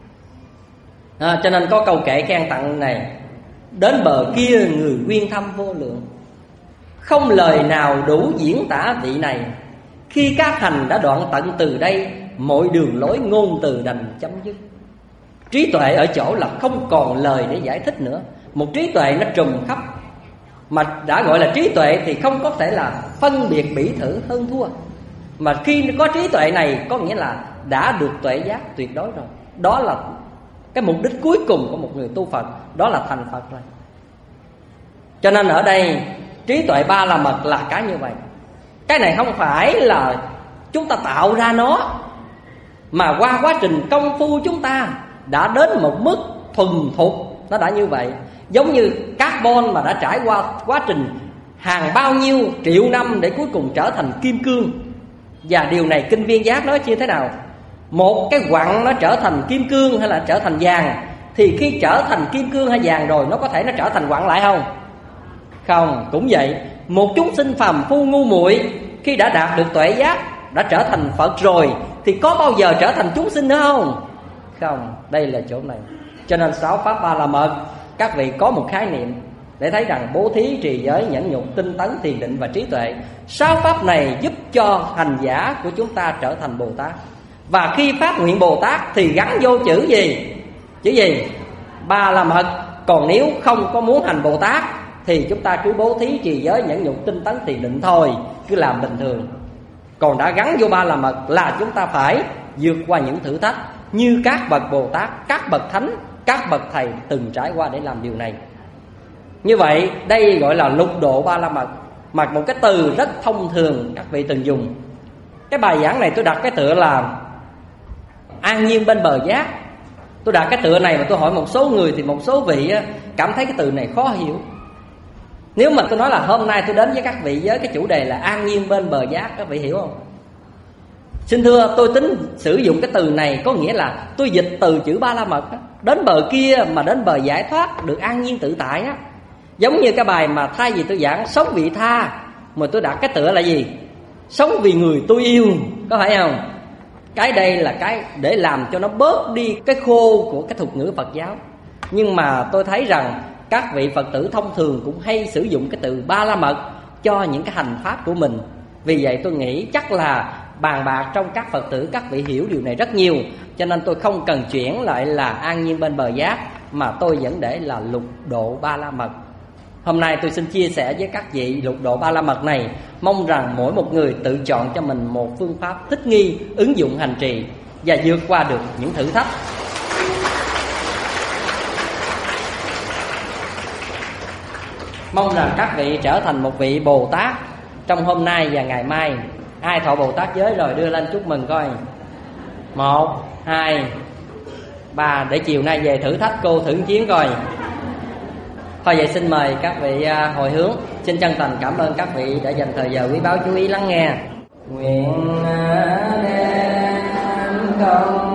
À, cho nên có câu kệ khen tặng này: đến bờ kia người quyên thâm vô lượng, không lời nào đủ diễn tả vị này. Khi các hành đã đoạn tận từ đây, mọi đường lối ngôn từ đành chấm dứt. Trí tuệ ở chỗ là không còn lời để giải thích nữa. Một trí tuệ nó trùm khắp. Mà đã gọi là trí tuệ thì không có thể là phân biệt bỉ thử hơn thua. Mà khi có trí tuệ này có nghĩa là đã được tuệ giác tuyệt đối rồi. Đó là cái mục đích cuối cùng của một người tu Phật, đó là thành Phật rồi. Cho nên ở đây trí tuệ ba la mật là cái như vậy. Cái này không phải là chúng ta tạo ra nó, mà qua quá trình công phu chúng ta đã đến một mức thuần thục, nó đã như vậy. Giống như carbon mà đã trải qua quá trình hàng bao nhiêu triệu năm để cuối cùng trở thành kim cương. Và điều này kinh Viên Giác nói như thế nào? Một cái quặng nó trở thành kim cương hay là trở thành vàng, thì khi trở thành kim cương hay vàng rồi, nó có thể nó trở thành quặng lại không? Không. Cũng vậy, một chúng sinh phàm phu ngu muội khi đã đạt được tuệ giác, đã trở thành Phật rồi, thì có bao giờ trở thành chúng sinh nữa không? Không. Đây là chỗ này. Cho nên sáu pháp ba la mật, các vị có một khái niệm để thấy rằng bố thí, trì giới, nhẫn nhục, tinh tấn, thiền định và trí tuệ, sáu pháp này giúp cho hành giả của chúng ta trở thành Bồ Tát. Và khi phát nguyện Bồ Tát thì gắn vô chữ gì? Chữ gì? Ba la mật. Còn nếu không có muốn hành Bồ Tát thì chúng ta cứ bố thí, trì giới, nhẫn nhục, tinh tấn, thiền định thôi, cứ làm bình thường. Còn đã gắn vô ba la mật là chúng ta phải vượt qua những thử thách như các bậc Bồ Tát, các bậc thánh, các bậc thầy từng trải qua để làm điều này. Như vậy đây gọi là lục độ ba la mật, mà một cái từ rất thông thường các vị từng dùng. Cái bài giảng này tôi đặt cái tựa là an nhiên bên bờ giác. Tôi đặt cái tựa này mà tôi hỏi một số người thì một số vị cảm thấy cái từ này khó hiểu. Nếu mà tôi nói là hôm nay tôi đến với các vị với cái chủ đề là an nhiên bên bờ giác, các vị hiểu không? Xin thưa, tôi tính sử dụng cái từ này có nghĩa là tôi dịch từ chữ ba la mật á, đến bờ kia mà đến bờ giải thoát, được an nhiên tự tại á. Giống như cái bài mà thay vì tôi giảng sống vị tha, mà tôi đặt cái tựa là gì? Sống vì người tôi yêu, có phải không? Cái đây là cái để làm cho nó bớt đi cái khô của cái thuật ngữ Phật giáo. Nhưng mà tôi thấy rằng các vị Phật tử thông thường cũng hay sử dụng cái từ ba la mật cho những cái hành pháp của mình. Vì vậy tôi nghĩ chắc là bàn bạc trong các Phật tử các vị hiểu điều này rất nhiều. Cho nên tôi không cần chuyển lại là an nhiên bên bờ giác, mà tôi vẫn để là lục độ ba la mật. Hôm nay tôi xin chia sẻ với các vị lục độ ba la mật này. Mong rằng mỗi một người tự chọn cho mình một phương pháp thích nghi, ứng dụng hành trì và vượt qua được những thử thách. Mong rằng các vị trở thành một vị Bồ Tát trong hôm nay và ngày mai. Ai thọ Bồ Tát giới rồi đưa lên chúc mừng coi. Một, hai, ba. Để chiều nay về thử thách cô thử chiến coi. Thôi vậy xin mời các vị hồi hướng. Xin chân thành cảm ơn các vị đã dành thời giờ quý báu chú ý lắng nghe. Nguyện đem công